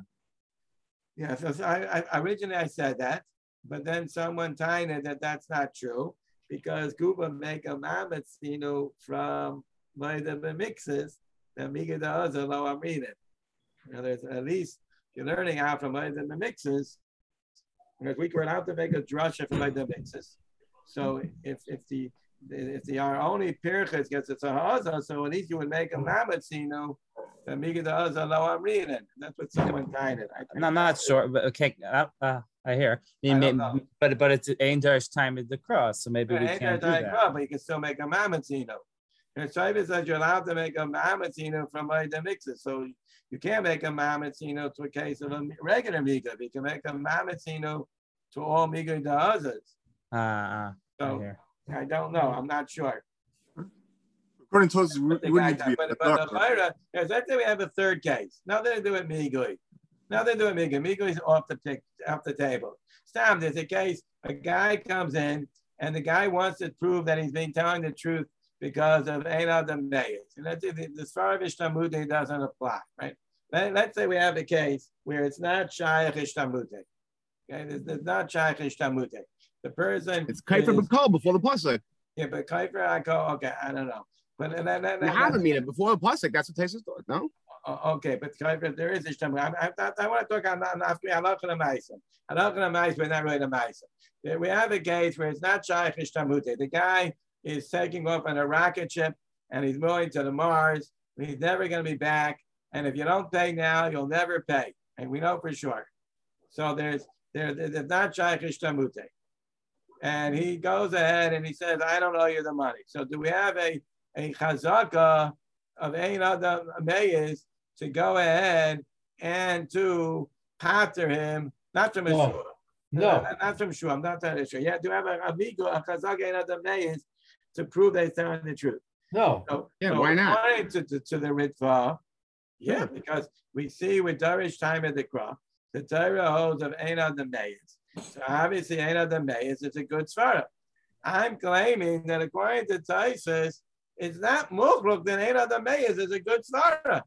Yeah, so, so I, I originally I said that, but then someone tied that that's not true because Guba make a mamatzino from the mixes that Miga Da'aza lo Amrina. You know, there's at least you're learning how from the mixes because we were allowed to make a drasha from the mixes. So if if the if the our only pirchas gets a haza, so at least you would make a mamatzino that Miga Da'aza lo Amrina. That's what someone tied it. I And I'm not sure, but okay, uh, uh, I hear. I mean, I don't may- know. but but it's Ein Darish time at the cross, so maybe we Ain't can't do that that. right, but you can still make a mamatzino. And Shabbos says you're allowed to make a mamatzino from the mixes. So you can't make a mamatzino to a case of a regular miga. But you can make a mamatzino to all miga da'azas. Ah, uh, I So hear. I don't know. I'm not sure. According to us, you But the wouldn't guy- need to be but, a but the doctor. chayra, yes, let's say we have a third case. Now they do it migui. Now they do it migui. Migui is off the pick, off the table. Sam, there's a case. A guy comes in and the guy wants to prove that he's been telling the truth because of Ein Adam Meis. And that's the the Sfarav Ishtamute doesn't apply, right? Let, let's say we have a case where it's not Shaykh Ishtamute. Okay, there's, there's not Shaykh Ishtamute. The person It's kaifer is- b'kol before the pasuk. yeah, but Kuiper, I go, okay, I don't know. But and then, You have a meaning before the pasuk. That's what Taisus thought. No. Oh, okay, but Kuiper, there is Ishtam. I, I, I, I want to talk on not I'm not going to Maisa. I'm not going to Maisa, but not really the Maisa. We have a case where it's not Shaykh Ishtamute. The guy is taking off on a rocket ship and he's moving to the Mars. And he's never going to be back. And if you don't pay now, you'll never pay. And we know for sure. So there's there, there's not Shaykh Ishtamute. And he goes ahead and he says, I don't owe you the money. So do we have a, a chazaka of Ein Adam Meyes to go ahead and to pater him, not from a No. shul, No. not, not from shul, I'm not that issue. Yeah, do you have a amigo, a chazaka Ein Adam Meyes to prove they're telling the truth? No. So, Yeah, so why not? according To, to, to the Ritva, yeah, because we see with Darish time at the crop, the Torah holds of Ein Adam Meyes. So obviously, Ein Adam Meyes is a good svara. I'm claiming that according to Taisus, it's not mukhluk that Ein Adam Meyes is a good svara.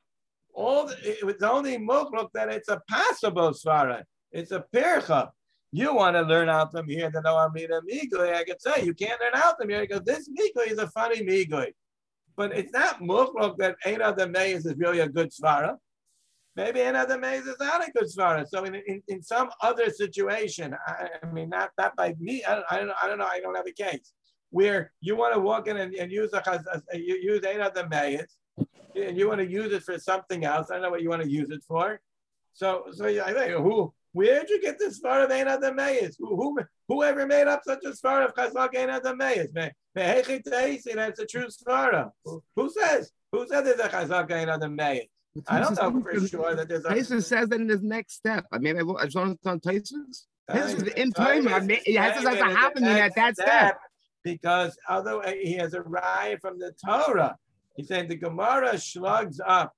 All the, it was only mukhluk that it's a possible svara. It's a pircha. You want to learn out from here to know Amrina Migui. I could say you can't learn out from here because this Migui is a funny Migui. But it's not mukhluk that Ein Adam Meyes is really a good svara. Maybe Ein Adam Meyes is not a good svara. So in, in, in some other situation, I, I mean, not, not by me, I don't, I don't know, I don't know, I don't have a case where you want to walk in and, and use a, a use Ein Adam Meyes, and you want to use it for something else. I don't know what you want to use it for. So, so I think, who, where'd you get this svara of Ein Adam Meyes? Who, who, whoever made up such a svara of chazak Ein Adam Meyes? That's a true svara. Who, who says? Who said there's a chazak Ein Adam Meyes? I don't know for sure that there's a. Taisus says that in his next step. I mean, I, I just want to on Taisus. This is the in Time time. I mean, it has to happen at that step. Because although he has a raya from the Torah, he said the Gemara slugs up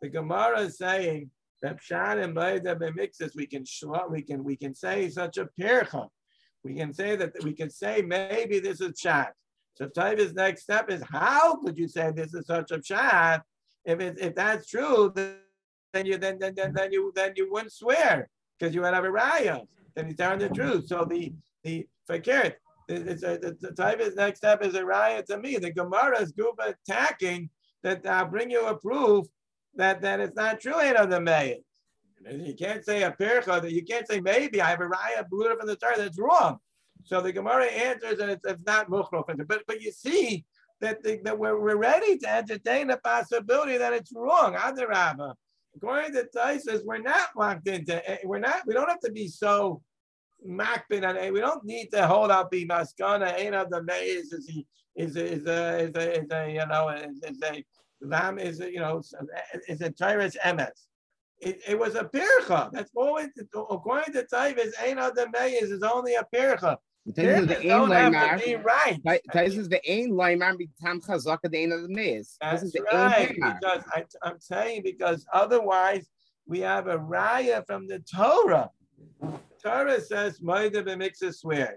The Gemara is saying that Pshat and Baida B'mixes, we can we can we can say such a pircha. We can say that we can say maybe this is Pshat. So Taiva's next step is, how could you say this is such a Pshat? If it, if that's true, then you then then then, then you then you wouldn't swear because you would have a raya. Then you telling the truth. So the the fakir, it's a, the, the Taiva's next step is a raya to me. The Gemara is Guba attacking that I'll bring you a proof that, that it's not true ain't of the Mayas. You can't say a pircha, that you can't say maybe I have a raya bluder from the Torah, that's wrong. So the Gemara answers that it's, it's not muchrof. But but you see that the, that we're, we're ready to entertain the possibility that it's wrong. Adarabba. According to Taisus, we're not locked into we're not we don't have to be so makbid on it. We don't need to hold out the maskana ain't of the Mayas is he is a, is a is a, is a you know is, is a lam is a, you know is a Torah's M S. It, it was a pircha. That's always according to Taivas, ain't of the Mayas is only a pircha. Pirchas don't have to be right. This is the ain laimar bitam chazaka the ain of the Mayas. That's right. Because I, I'm saying because otherwise we have a raya from the Torah. The Torah says Moed b'mixes swears.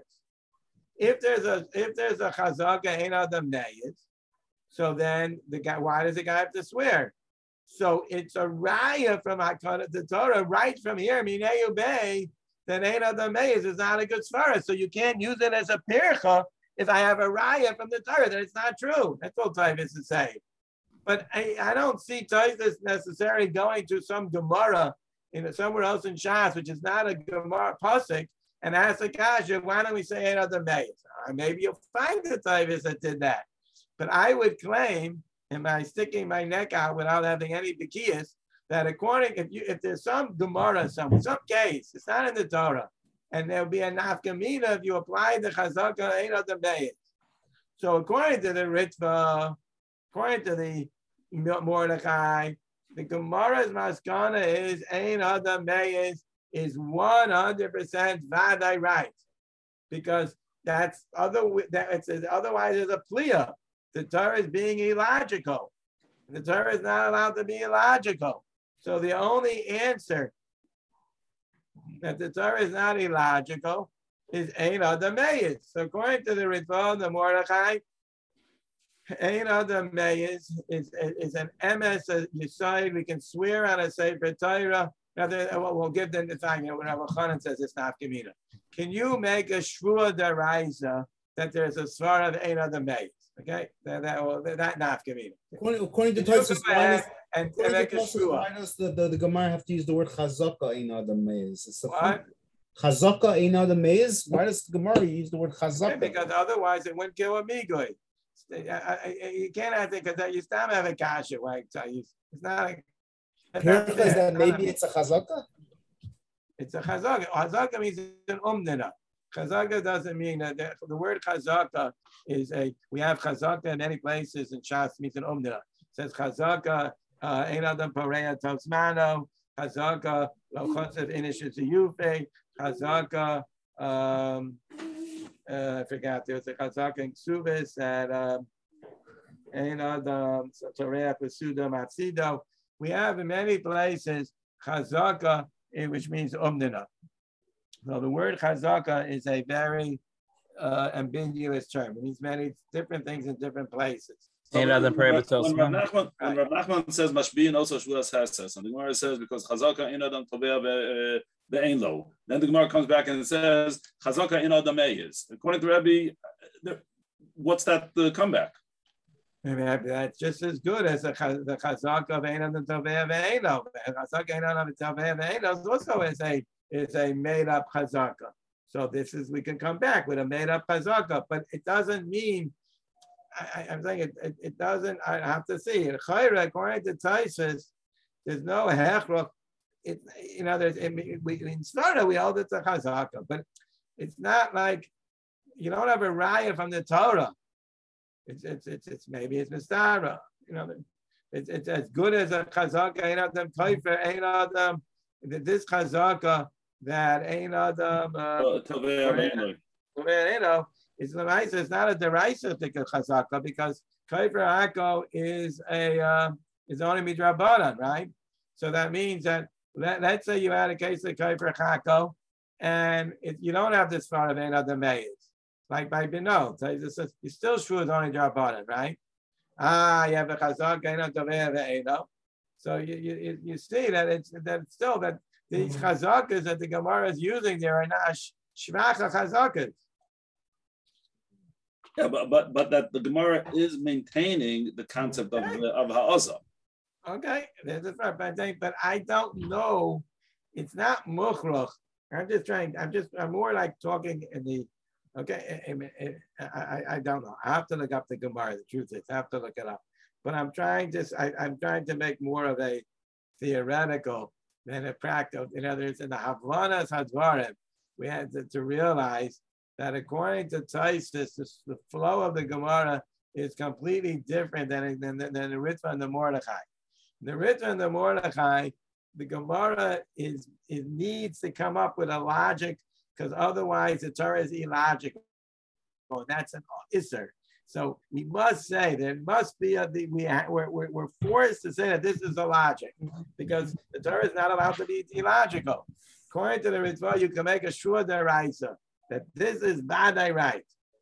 If there's a if there's a chazaka ain't of the Mayas, so then the guy why does the guy have to swear? So it's a raya from Hakana the Torah right from here. Minayu Bay that ain't of the Mayas is not a good svara. So you can't use it as a pircha if I have a raya from the Torah that it's not true. That's all Taivas is saying. But I, I don't see Taivas necessarily going to some Gemara in somewhere else in Shas, which is not a Gemara pasuk, and ask a kasha, why don't we say ain't of the Mayas? Uh, maybe you'll find the Taivas that did that. But I would claim, and by sticking my neck out without having any bikiyas, that according, if you if there's some Gemara, some some case, it's not in the Torah, and there'll be a nafkamina if you apply the chazaka ain't of the Mayas. So according to the Ritva, according to the Mordechai, the Gemara's maskana is ain't of the Mayas is one hundred percent vaday right, because that's other that it's otherwise it's a pliya. The Torah is being illogical. The Torah is not allowed to be illogical. So the only answer that the Torah is not illogical is Ein Adam Meyes. So according to the Ritva, the Mordechai, Ein Adam Meyes is, is an M S Yisai. We can swear on a Sefer Torah. Now we'll give them the time. You know, when Rabbi Chanan says it's not Gemina. Can you make a Shvua Daraisa that there's a Svar of Ein Adam Meyes? Okay, that that well, that nafkamina. According, according to Tosfos, why and, and why does the, the, the Gemara have to use the word chazaka in other maze? What? Chazaka in other maze? Why does the Gemara use the word chazaka? Yeah, because otherwise it wouldn't kill a migui. You can't have it because you still have a kasha. Like it's not. A, is that maybe it's a chazaka? It's a chazaka. Chazaka means an umnina. Chazaka doesn't mean that the, the word chazaka is a, we have chazaka in many places in Shas means an umdina. It says chazaka, ein adam pareya tosmano, chazaka, lo chotzev inishes yufe, chazaka, um, uh, I forgot, there was a chazaka in Ksubis that ein adam pareya pesuda matzido. We have in many places chazaka, which means umdina. So the word chazaka is a very uh, ambiguous term. It means many different things in different places. So when, when, when, when Rav Nachman, when Rav Nachman says mashbiin also shvuas hases, and the Gemara says because chazaka in adam tovea be'ein lo. Then the Gemara comes back and it says chazaka in adam meyes. According to Rabbi, what's that the comeback? Maybe that's just as good as the, the chazaka of ein adam tovea be'ein lo. Chazaka ein adam tovea be'ein lo also is a is a made up chazaka. So this is, we can come back with a made up chazaka, but it doesn't mean, I, I'm saying it, it, it doesn't, I have to see it. According to Taisus, there's no hechrach. It, you know, there's, it, we, in Svara, we hold it's a chazaka, but it's not like, you don't have a raya from the Torah. It's, it's, it's, it's maybe it's Mistara, you know, it's, it's as good as a chazaka, ain't of them kaifer, ain't of them, this chazaka, that ain't adam uh, you know it's it's not a deraisa chazaka because kaifer hako is a uh, is only midrabanan, right? So that means that let, let's say you had a case of kaifer chako, and it, you don't have this far of ein adam meis, like by Bino. So you still sure it's only drabanan, right? Ah, you have a chazak ein adam meis. So you, you you see that it's that it's still that these chazakas that the Gemara is using there are not shvacha chazakas. Yeah, but but but that the Gemara is maintaining the concept of of ha'aza. Okay, there's a fair, but I, but I don't know. It's not muchroch. I'm just trying. I'm just. I'm more like talking in the. Okay, I, I, I don't know. I have to look up the Gemara. The truth is, I have to look it up. But I'm trying to. I, I'm trying to make more of a theoretical than a practical. In other words, in the Havlanas Hadvarim, we had to, to realize that according to Taisus, the flow of the Gemara is completely different than than, than the Ritva and the Mordechai. The Ritva and the Mordechai, the Gemara is it needs to come up with a logic because otherwise the Torah is illogical. Well, that's an isser. So we must say there must be a we we're, we're, we're forced to say that this is a logic because the Torah is not allowed to be illogical. According to the Ritva, you can make a shua deraisa that this is badai right,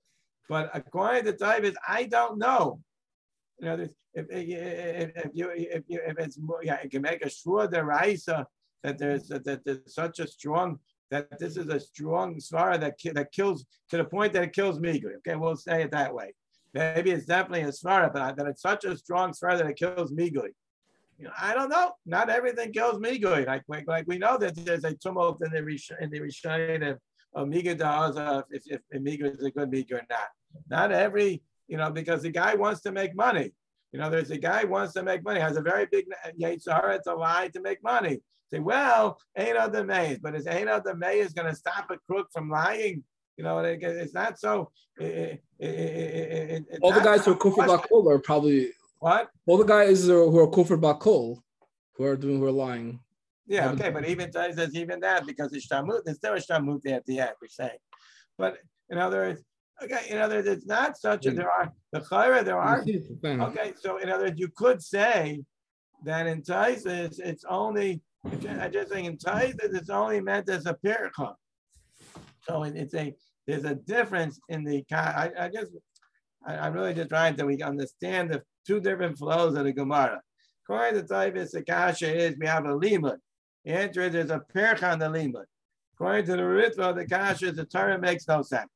but according to Tavis, I don't know. You know, if, if, if you if you if it's yeah, you can make a shua deraisa that there's that there's such a strong that this is a strong svara that that kills to the point that it kills Migui. Okay, we'll say it that way. Maybe it's definitely a svara, but that it's such a strong svara that it kills Migui. You know, I don't know. Not everything kills Migui. Like, like like we know that there's a tumult in the Rish, in the Rishayim of of Migui da'aza if if, if Migui is a good Migui or not. Not every you know because the guy wants to make money. You know, there's a guy who wants to make money, has a very big Yetzirah to lie to make money. Say, well, ain't other maze, but is ain't other maze going to stop a crook from lying? You know, it, it's not so. It, it, it, all the guys who are kufr bakol are probably what? All the guys who are kufr bakol who are doing who are lying. Yeah, okay, but even says even that because it's shamut, there's still a shamut there at the end. We're saying, but in other words. Okay, in other words, it's not such a, there are, the chayra, there are, okay, so in other words, you could say that in Taisus, it's only, I just saying in Taisus, it's only meant as a pircha. So it's a, there's a difference in the, I, I just, I, I'm really just trying to we understand the two different flows of the Gemara. According to Taisus, the kasha is, we have a limud. The answer is there's a pircha on the limud. According to the Ritva, the kasha is the Torah makes no sense.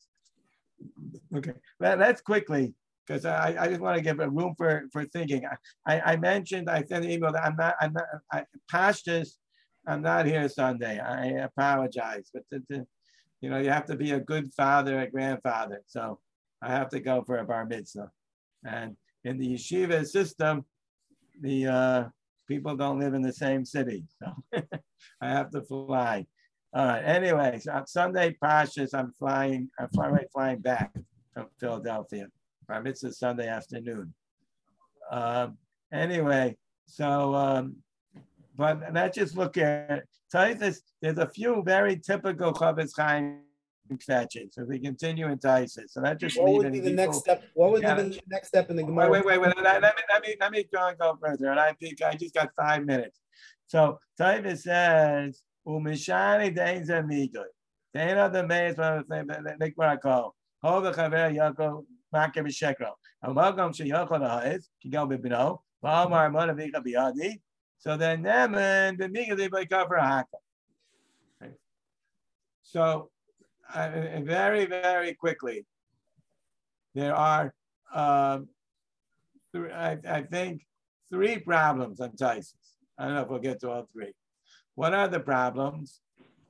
Okay, well, let's quickly, because I, I just want to give a room for, for thinking. I, I mentioned, I sent an email that I'm not, I'm not, I, Pashtus, I'm not here Sunday. I apologize, but the, the, you know, you have to be a good father, a grandfather. So I have to go for a bar mitzvah. And in the yeshiva system, the uh, people don't live in the same city. So I have to fly. All right. Anyway, so on Sunday, Pashas, I'm flying. I'm flying, flying back from Philadelphia. Our mitzvah Sunday afternoon. Um, anyway, so um, but let's just look at Taisus. There's a few very typical Chavetz Chaim statutes. So we continue in Taisus. So that just what would be the people, next step? What would yeah, be the next step in the Gemara? Wait, wait, wait, wait. Let, let me let me let me go and go further. And I think I just got five minutes. So Taisus says. Umishani days and migoy. They know the maze one thing like what I call. Hold the chaver yako makem shekro. And welcome to yako the highs. Can go bibino. Valmar mona vika biadi. So then them and the migoy they break up for a haka. So uh, very very quickly, there are um, th- I, I think three problems on Taisus. I don't know if we'll get to all three. What are the problems?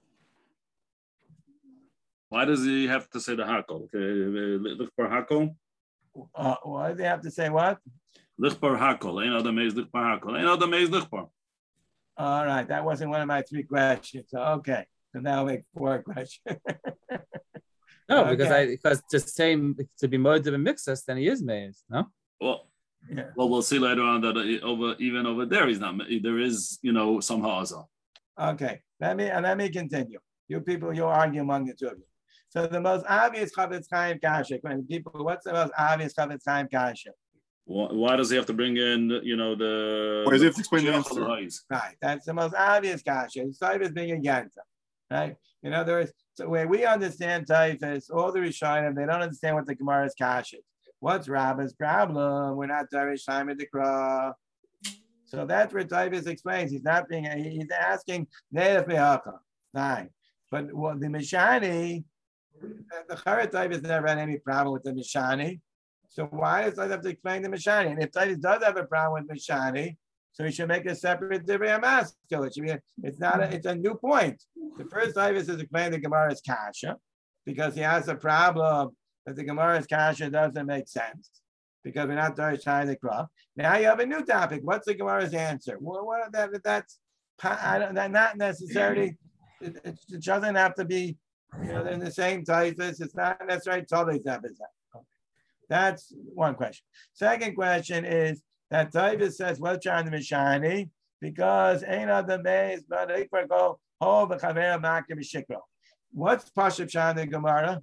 Why does he have to say the hakel? Look for hakel. Uh, why do they have to say what? Lichbar hakel. Ain't other maze lichbar hakel. Ain't other maze lichbar. All right, that wasn't one of my three questions. Okay, so now I'll make four questions. No, okay. because I because to say to be more to be mixus, then he is maze. No. Well. Yeah. Well, we'll see later on that over even over there, he's not. There is, you know, some ha'azah. Okay, let me let me continue. You people, you argue among the two of you. So the most obvious Chavetz Chaim kasha. When people, what's the most obvious Chavetz Chaim kasha? Why does he have to bring in, you know, the... Why does he have to explain the answer? Right, that's the most obvious kasha. Taif is being against him, right? In other words, so where we understand Taifus, all the Rishonim, they don't understand what the Gemara's kasha is. What's Rabba's problem? We're not Darish Time at the Krah. So that's where Taifus explains. He's not being, he's asking Ne'ef Me'acha. Fine. But well, the Mishani, the Charat Taifus never had any problem with the Mishani. So why does Taifus have to explain the Mishani? And if Taifus does have a problem with Mishani, so he should make a separate Divrei Hamas to it. Should be a, it's not a, it's a new point. The first Taifus is explaining the Gemara's kasha because he has a problem that the Gemara's kasha doesn't make sense because we're not Darish Time the Krah. Now you have a new topic. What's the Gemara's answer? Well, what that that's I don't, that not necessarily. It, it doesn't have to be, you know, in the same Taifus. It's not necessarily totally Taifus. That's one question. Second question is that Taifus says, well, Chan the Mishani, because ain't other maze, but if we go, oh, the Chavera Makir B'Shikro. What's Pashup Chan the Gemara?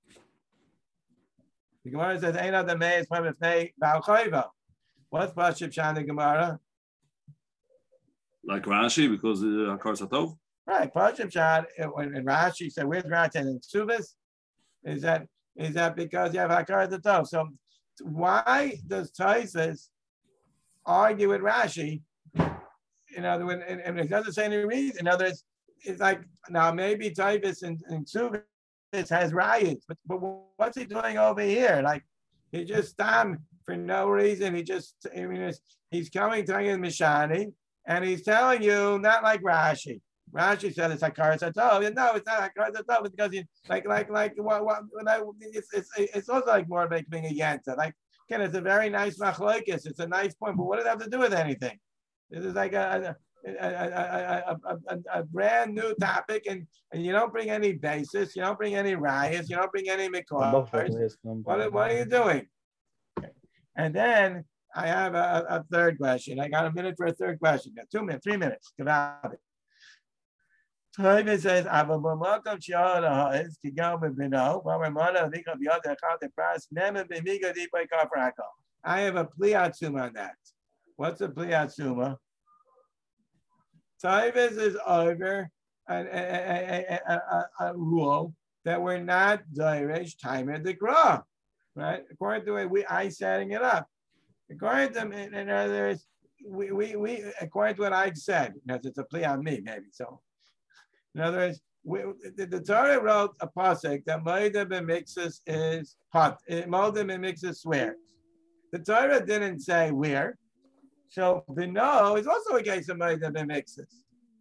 The Gemara says, ain't other maze, but if they Balchayva. What's Pashup Chan the Gemara? Like Rashi, because uh, Akar Satov? Right, Pashup Chan, and Rashi said, where's Rashi and Subis? Is that Is that because you have Hakar Satov? So why does Taifus argue with Rashi? In other words, and, and it doesn't say any reason. In other words, it's like now maybe Taifus and, and Subis has riots, but, but what's he doing over here? Like he just stopped for no reason. He just, I mean, he's coming to you Mishani, and he's telling you not like Rashi. Rashi said it's Hakar Satov. No, it's not Hakar Satov because you like like like what what it's it's it's also like more like being against it. Like again, it's a very nice machlokes. It's a nice point, but what does it have to do with anything? This is like a a, a, a, a, a, a brand new topic, and, and you don't bring any basis, you don't bring any riots, you don't bring any mikvahs. What, what are you doing? Okay. And then I have a, a third question. I got a minute for a third question. Got two minutes, three minutes. Taifus says, I have a pliatzuma on that. What's a pliatzuma? Taifus is over a, a, a, a, a rule that we're not Darish Time at the Krah, right? According to the way we I setting it up. According to in, in others, we, we we according to what I said, because it's a plea on me, maybe so. In other words, we, the, the Torah wrote a pasuk that Moedim B'Miksus is hot. Moedim B'Miksus swears. The Torah didn't say where, so Bino is also a case of Moedim B'Miksus.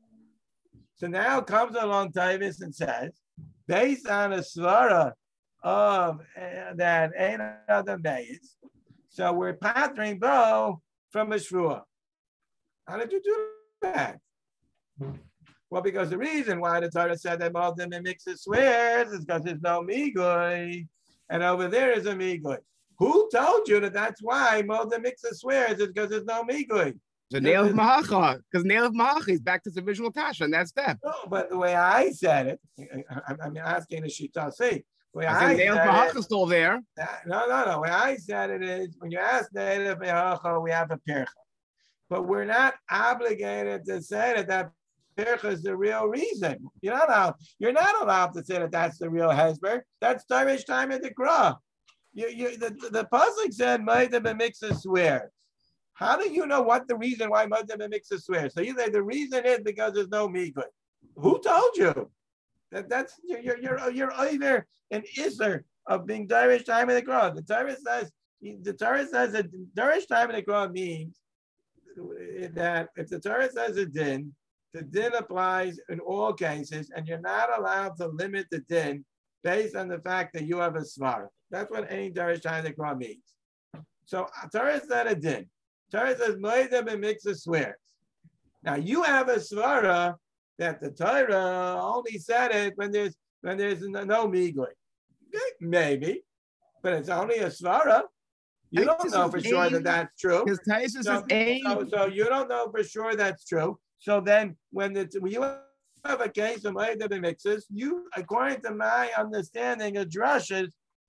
So now comes along Taifus and says, based on a svara of uh, that ain't other days, so we're pattering Bo from a shvua. How did you do that? Well, because the reason why the Torah said that Moedim B'Miksus swears is because there's no migui, and over there is a migui. Who told you that that's why Moedim B'Miksus swears is because there's no migui? The nail of Mahacha, because nail of Mahacha is back to the original Tasha, and that's that. No, but the way I said it, I, I'm asking the Shita see. The way I, I nail of Mahacha is still there. No, no, no. The way I said it is when you ask nail of Mahacha, we have a pircha, but we're not obligated to say that that pircha is the real reason. You're not allowed. You're not allowed to say that that's the real hesber. That's Darish Time at the Krah. You, you, the the pasuk said Moedim B'Miksus swears. How do you know what the reason why Moedim B'Miksus swears? So you say the reason is because there's no migui. Who told you? That that's you're you're you're either an isser of being Darish Time in the Krah. The Torah says the Torah says that Darish Time in the Krah means that if the Torah says a din, the din applies in all cases, and you're not allowed to limit the din based on the fact that you have a svara. That's what any Darish Time in the Krah means. So Torah said a din. Torah says Moedim B'Miksus swears. Now you have a svara that the Torah only said it when there's when there's no, no migui. Maybe, but it's only a svara. You don't know for sure that that's true. Because so, so, so, so you don't know for sure that's true. So then when, the, when you have a case of Moedim B'Miksus, you, according to my understanding of drushes,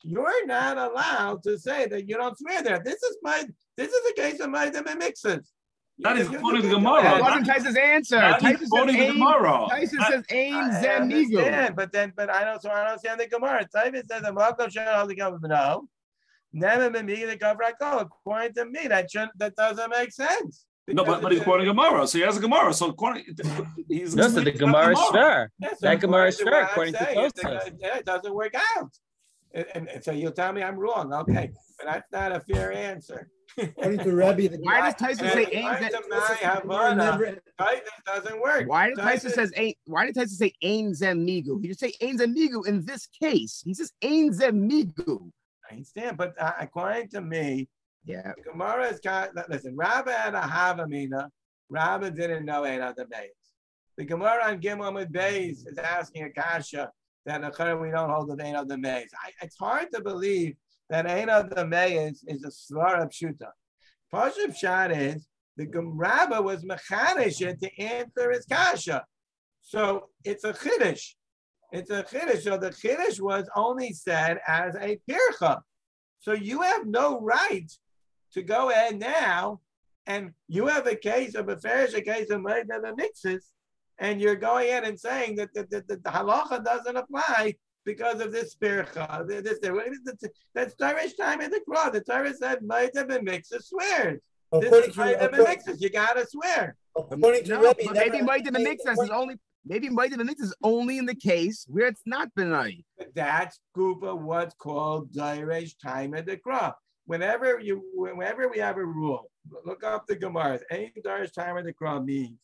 you're not allowed to say that you don't swear there. This is my, this is a case of my mixes. That is quoting the Gemara. That wasn't Taisa's answer. Taisa quoting the Gemara. Taisa says Ein I Zem Migu. understand, but then, but I don't, so I don't understand the Gemara. Taisa says, "I'm welcome." No, never been me the cover. I go according to me. That shouldn't, that doesn't make sense. No, but, but he's quoting Gemara, so he has a Gemara. So according, he's no, so the Gemara is fair. Yeah, so that Gemara is fair according to Tosfos. Tosfos. Yeah, it doesn't work out. And, and, and so you'll tell me I'm wrong, okay? But that's not a fair answer. According to Rebbe, the Why does Taisa say Ein Zem? doesn't work. Why did Taisa says Ein? Why did Taisa say Ein Zem Migu? He just say Ein Zem Migu in this case. He says Ein Zem Migu. I understand, but uh, according to me, yeah, the Gemara is got. Listen, Rabba had a Havamina. Rabba didn't know Ein Adam Beis. The Gemara on Gimel with Beis is asking a kasha that we don't hold the Ein Adam Beis. It's hard to believe that Ein Adam Beis is a svara pshuta. Pashup shot is the Rabba was mechanish to answer his kasha, so it's a chiddush. It's a chiddush. So the chiddush was only said as a pircha. So you have no right to go ahead now, and you have a case of a farish, a case of the mixes, and you're going in and saying that the, the, the, the halacha doesn't apply because of this pircha. This, this, that's Torah's time in the cross. The Torah said Maida b'mixes swears. This is Maida b'mixes. You gotta swear. According to no, Rebbe, but maybe Maida b'mixes is only maybe Maida b'mixes is only in the case where it's not benai. That's Kupa what's called Dairesh time of the crop. Whenever you, whenever we have a rule, look up the Gemara. Any Dairesh time of the crop means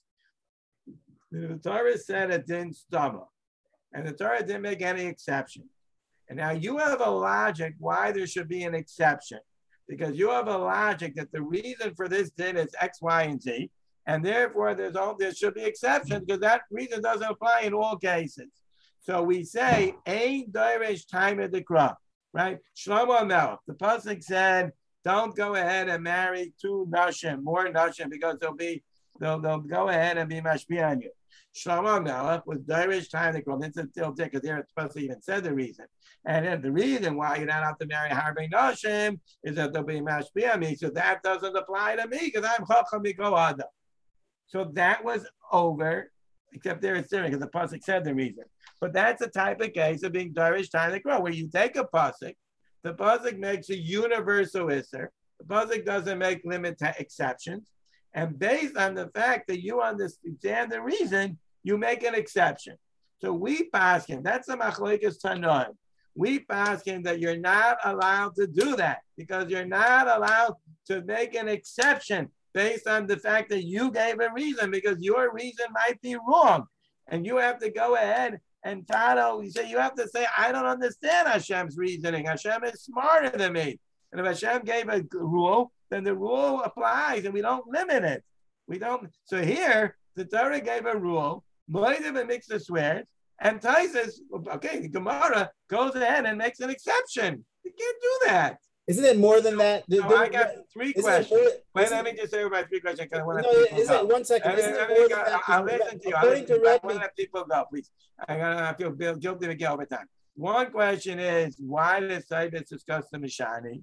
the Torah said it didn't stumble, and the Torah didn't make any exception. And now you have a logic why there should be an exception, because you have a logic that the reason for this din is X, Y, and Z, and therefore there's all there should be exceptions because that reason doesn't apply in all cases. So we say Ein Dairesh time of the crop. Right? Shlomo Melech, the pasuk said, don't go ahead and marry two nashim, more nashim, because they'll be, they'll, they'll go ahead and be mashpia on you. Shlomo Melech was Dairesh time of the crop. It's still because there it's supposed to even said the reason. And then the reason why you're not have to marry harbe nashim is that they'll be mashpia on me. So that doesn't apply to me because I'm chacham miko adam. So that was over, except there it's different because the pasuk said the reason. But that's a type of case of being Darish time to grow, where you take a pasuk, the pasuk makes a universal isser, the pasuk doesn't make limit to exceptions, and based on the fact that you understand the reason, you make an exception. So we pass him, that's a machlokes tanoim. We pass him that you're not allowed to do that because you're not allowed to make an exception based on the fact that you gave a reason, because your reason might be wrong, and you have to go ahead and Tano, you say you have to say, I don't understand Hashem's reasoning. Hashem is smarter than me. And if Hashem gave a rule, then the rule applies and we don't limit it. We don't. So here, the Torah gave a rule, Moedim and Mixer swears, and Tai says, okay, the Gemara goes ahead and makes an exception. You can't do that. Isn't it more than that? No, no, I got three questions. More, Wait, let me just say about three questions. I want no, is it, one second. Isn't it more than that? I'll listen to you. According to Rebbe, I want to let people go, please. I gotta feel guilty to get over time. One question is, why does Saibis discuss the Mishani?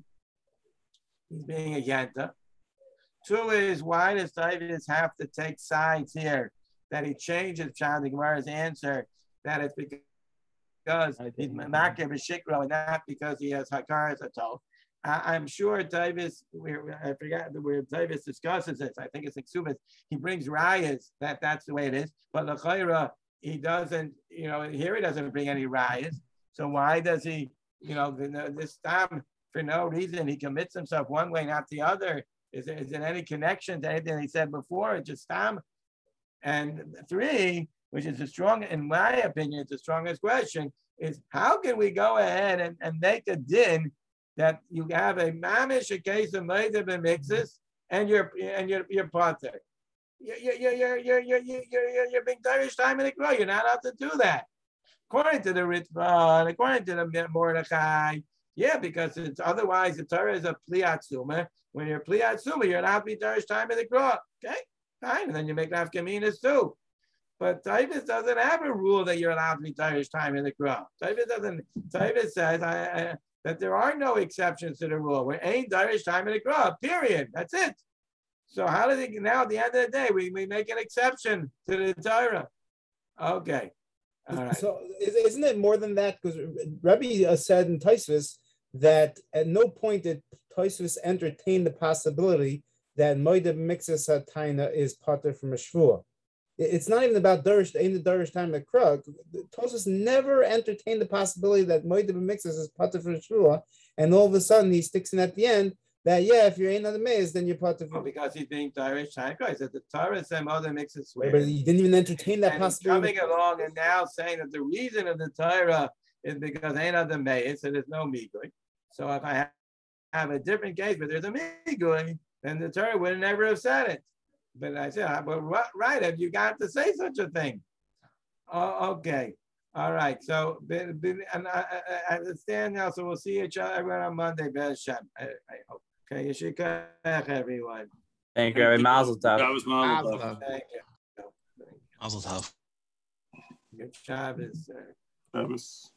He's being a Yenta. Two is, why does Saibis have to take sides here? That he changes Pshat the Gemara's answer, that it's because he's Makir B'Shikro and not because he has Hakaras Atol. I'm sure Tavis, I forgot where Tavis discusses this. I think it's Exubis. He brings rayas that that's the way it is. But L'chaira, he doesn't, you know, here he doesn't bring any rayas. So why does he, you know, this time, for no reason, he commits himself one way, not the other? Is there, is there any connection to anything he said before? It's just time. And three, which is the strong, in my opinion, it's the strongest question, is how can we go ahead and, and make a din that you have a mamish, a case of Moedim and mixes, and you're and you're you're potter. You're you're you're you're you're you're you're you're being Darish time in the grow. You're not allowed to do that. According to the Ritva, according to the Mordechai, yeah, because it's otherwise the Torah is a pliatzuma. When you're pliatzuma, you're allowed to be Darish time in the grow. Okay, fine, and then you make nafkaminas too. But Tavis doesn't have a rule that you're allowed to be Irish time in the Quran. Tavis doesn't. Tavis says I, I, that there are no exceptions to the rule. We ain't Irish time in the Quran. Period. That's it. So how does it now? At the end of the day, we, we make an exception to the Torah. Okay. All right. So isn't it more than that? Because Rabbi said in Tosfos that at no point did Tosfos entertain the possibility that Moedim Mixes Hataina is pater from a shvua. It's not even about Darish in the Darish time of Krug. Tosfos never entertained the possibility that Moedim Mixes is pater from a shvua, and all of a sudden he sticks in at the end that yeah, if you're in the maze, then you're pater from. Oh, because he's being Darish time. I said the Torah said Moedim Mixes. But he didn't even entertain that and possibility. He's coming along and now saying that the reason of the Torah is because ain't other maze, so there's no migui. So if I have a different case, but there's a migui, then the Torah would never have said it. But I said, well, right, have you got to say such a thing? Oh, okay. All right. So, and I, I understand now. So we'll see each other everyone on Monday. I, I hope. Okay. Yeshikach, everyone. Thank you, Rabbi Mazel Tov. Thank you. Mazel Tov. Good Shabbos, sir. Shabbos.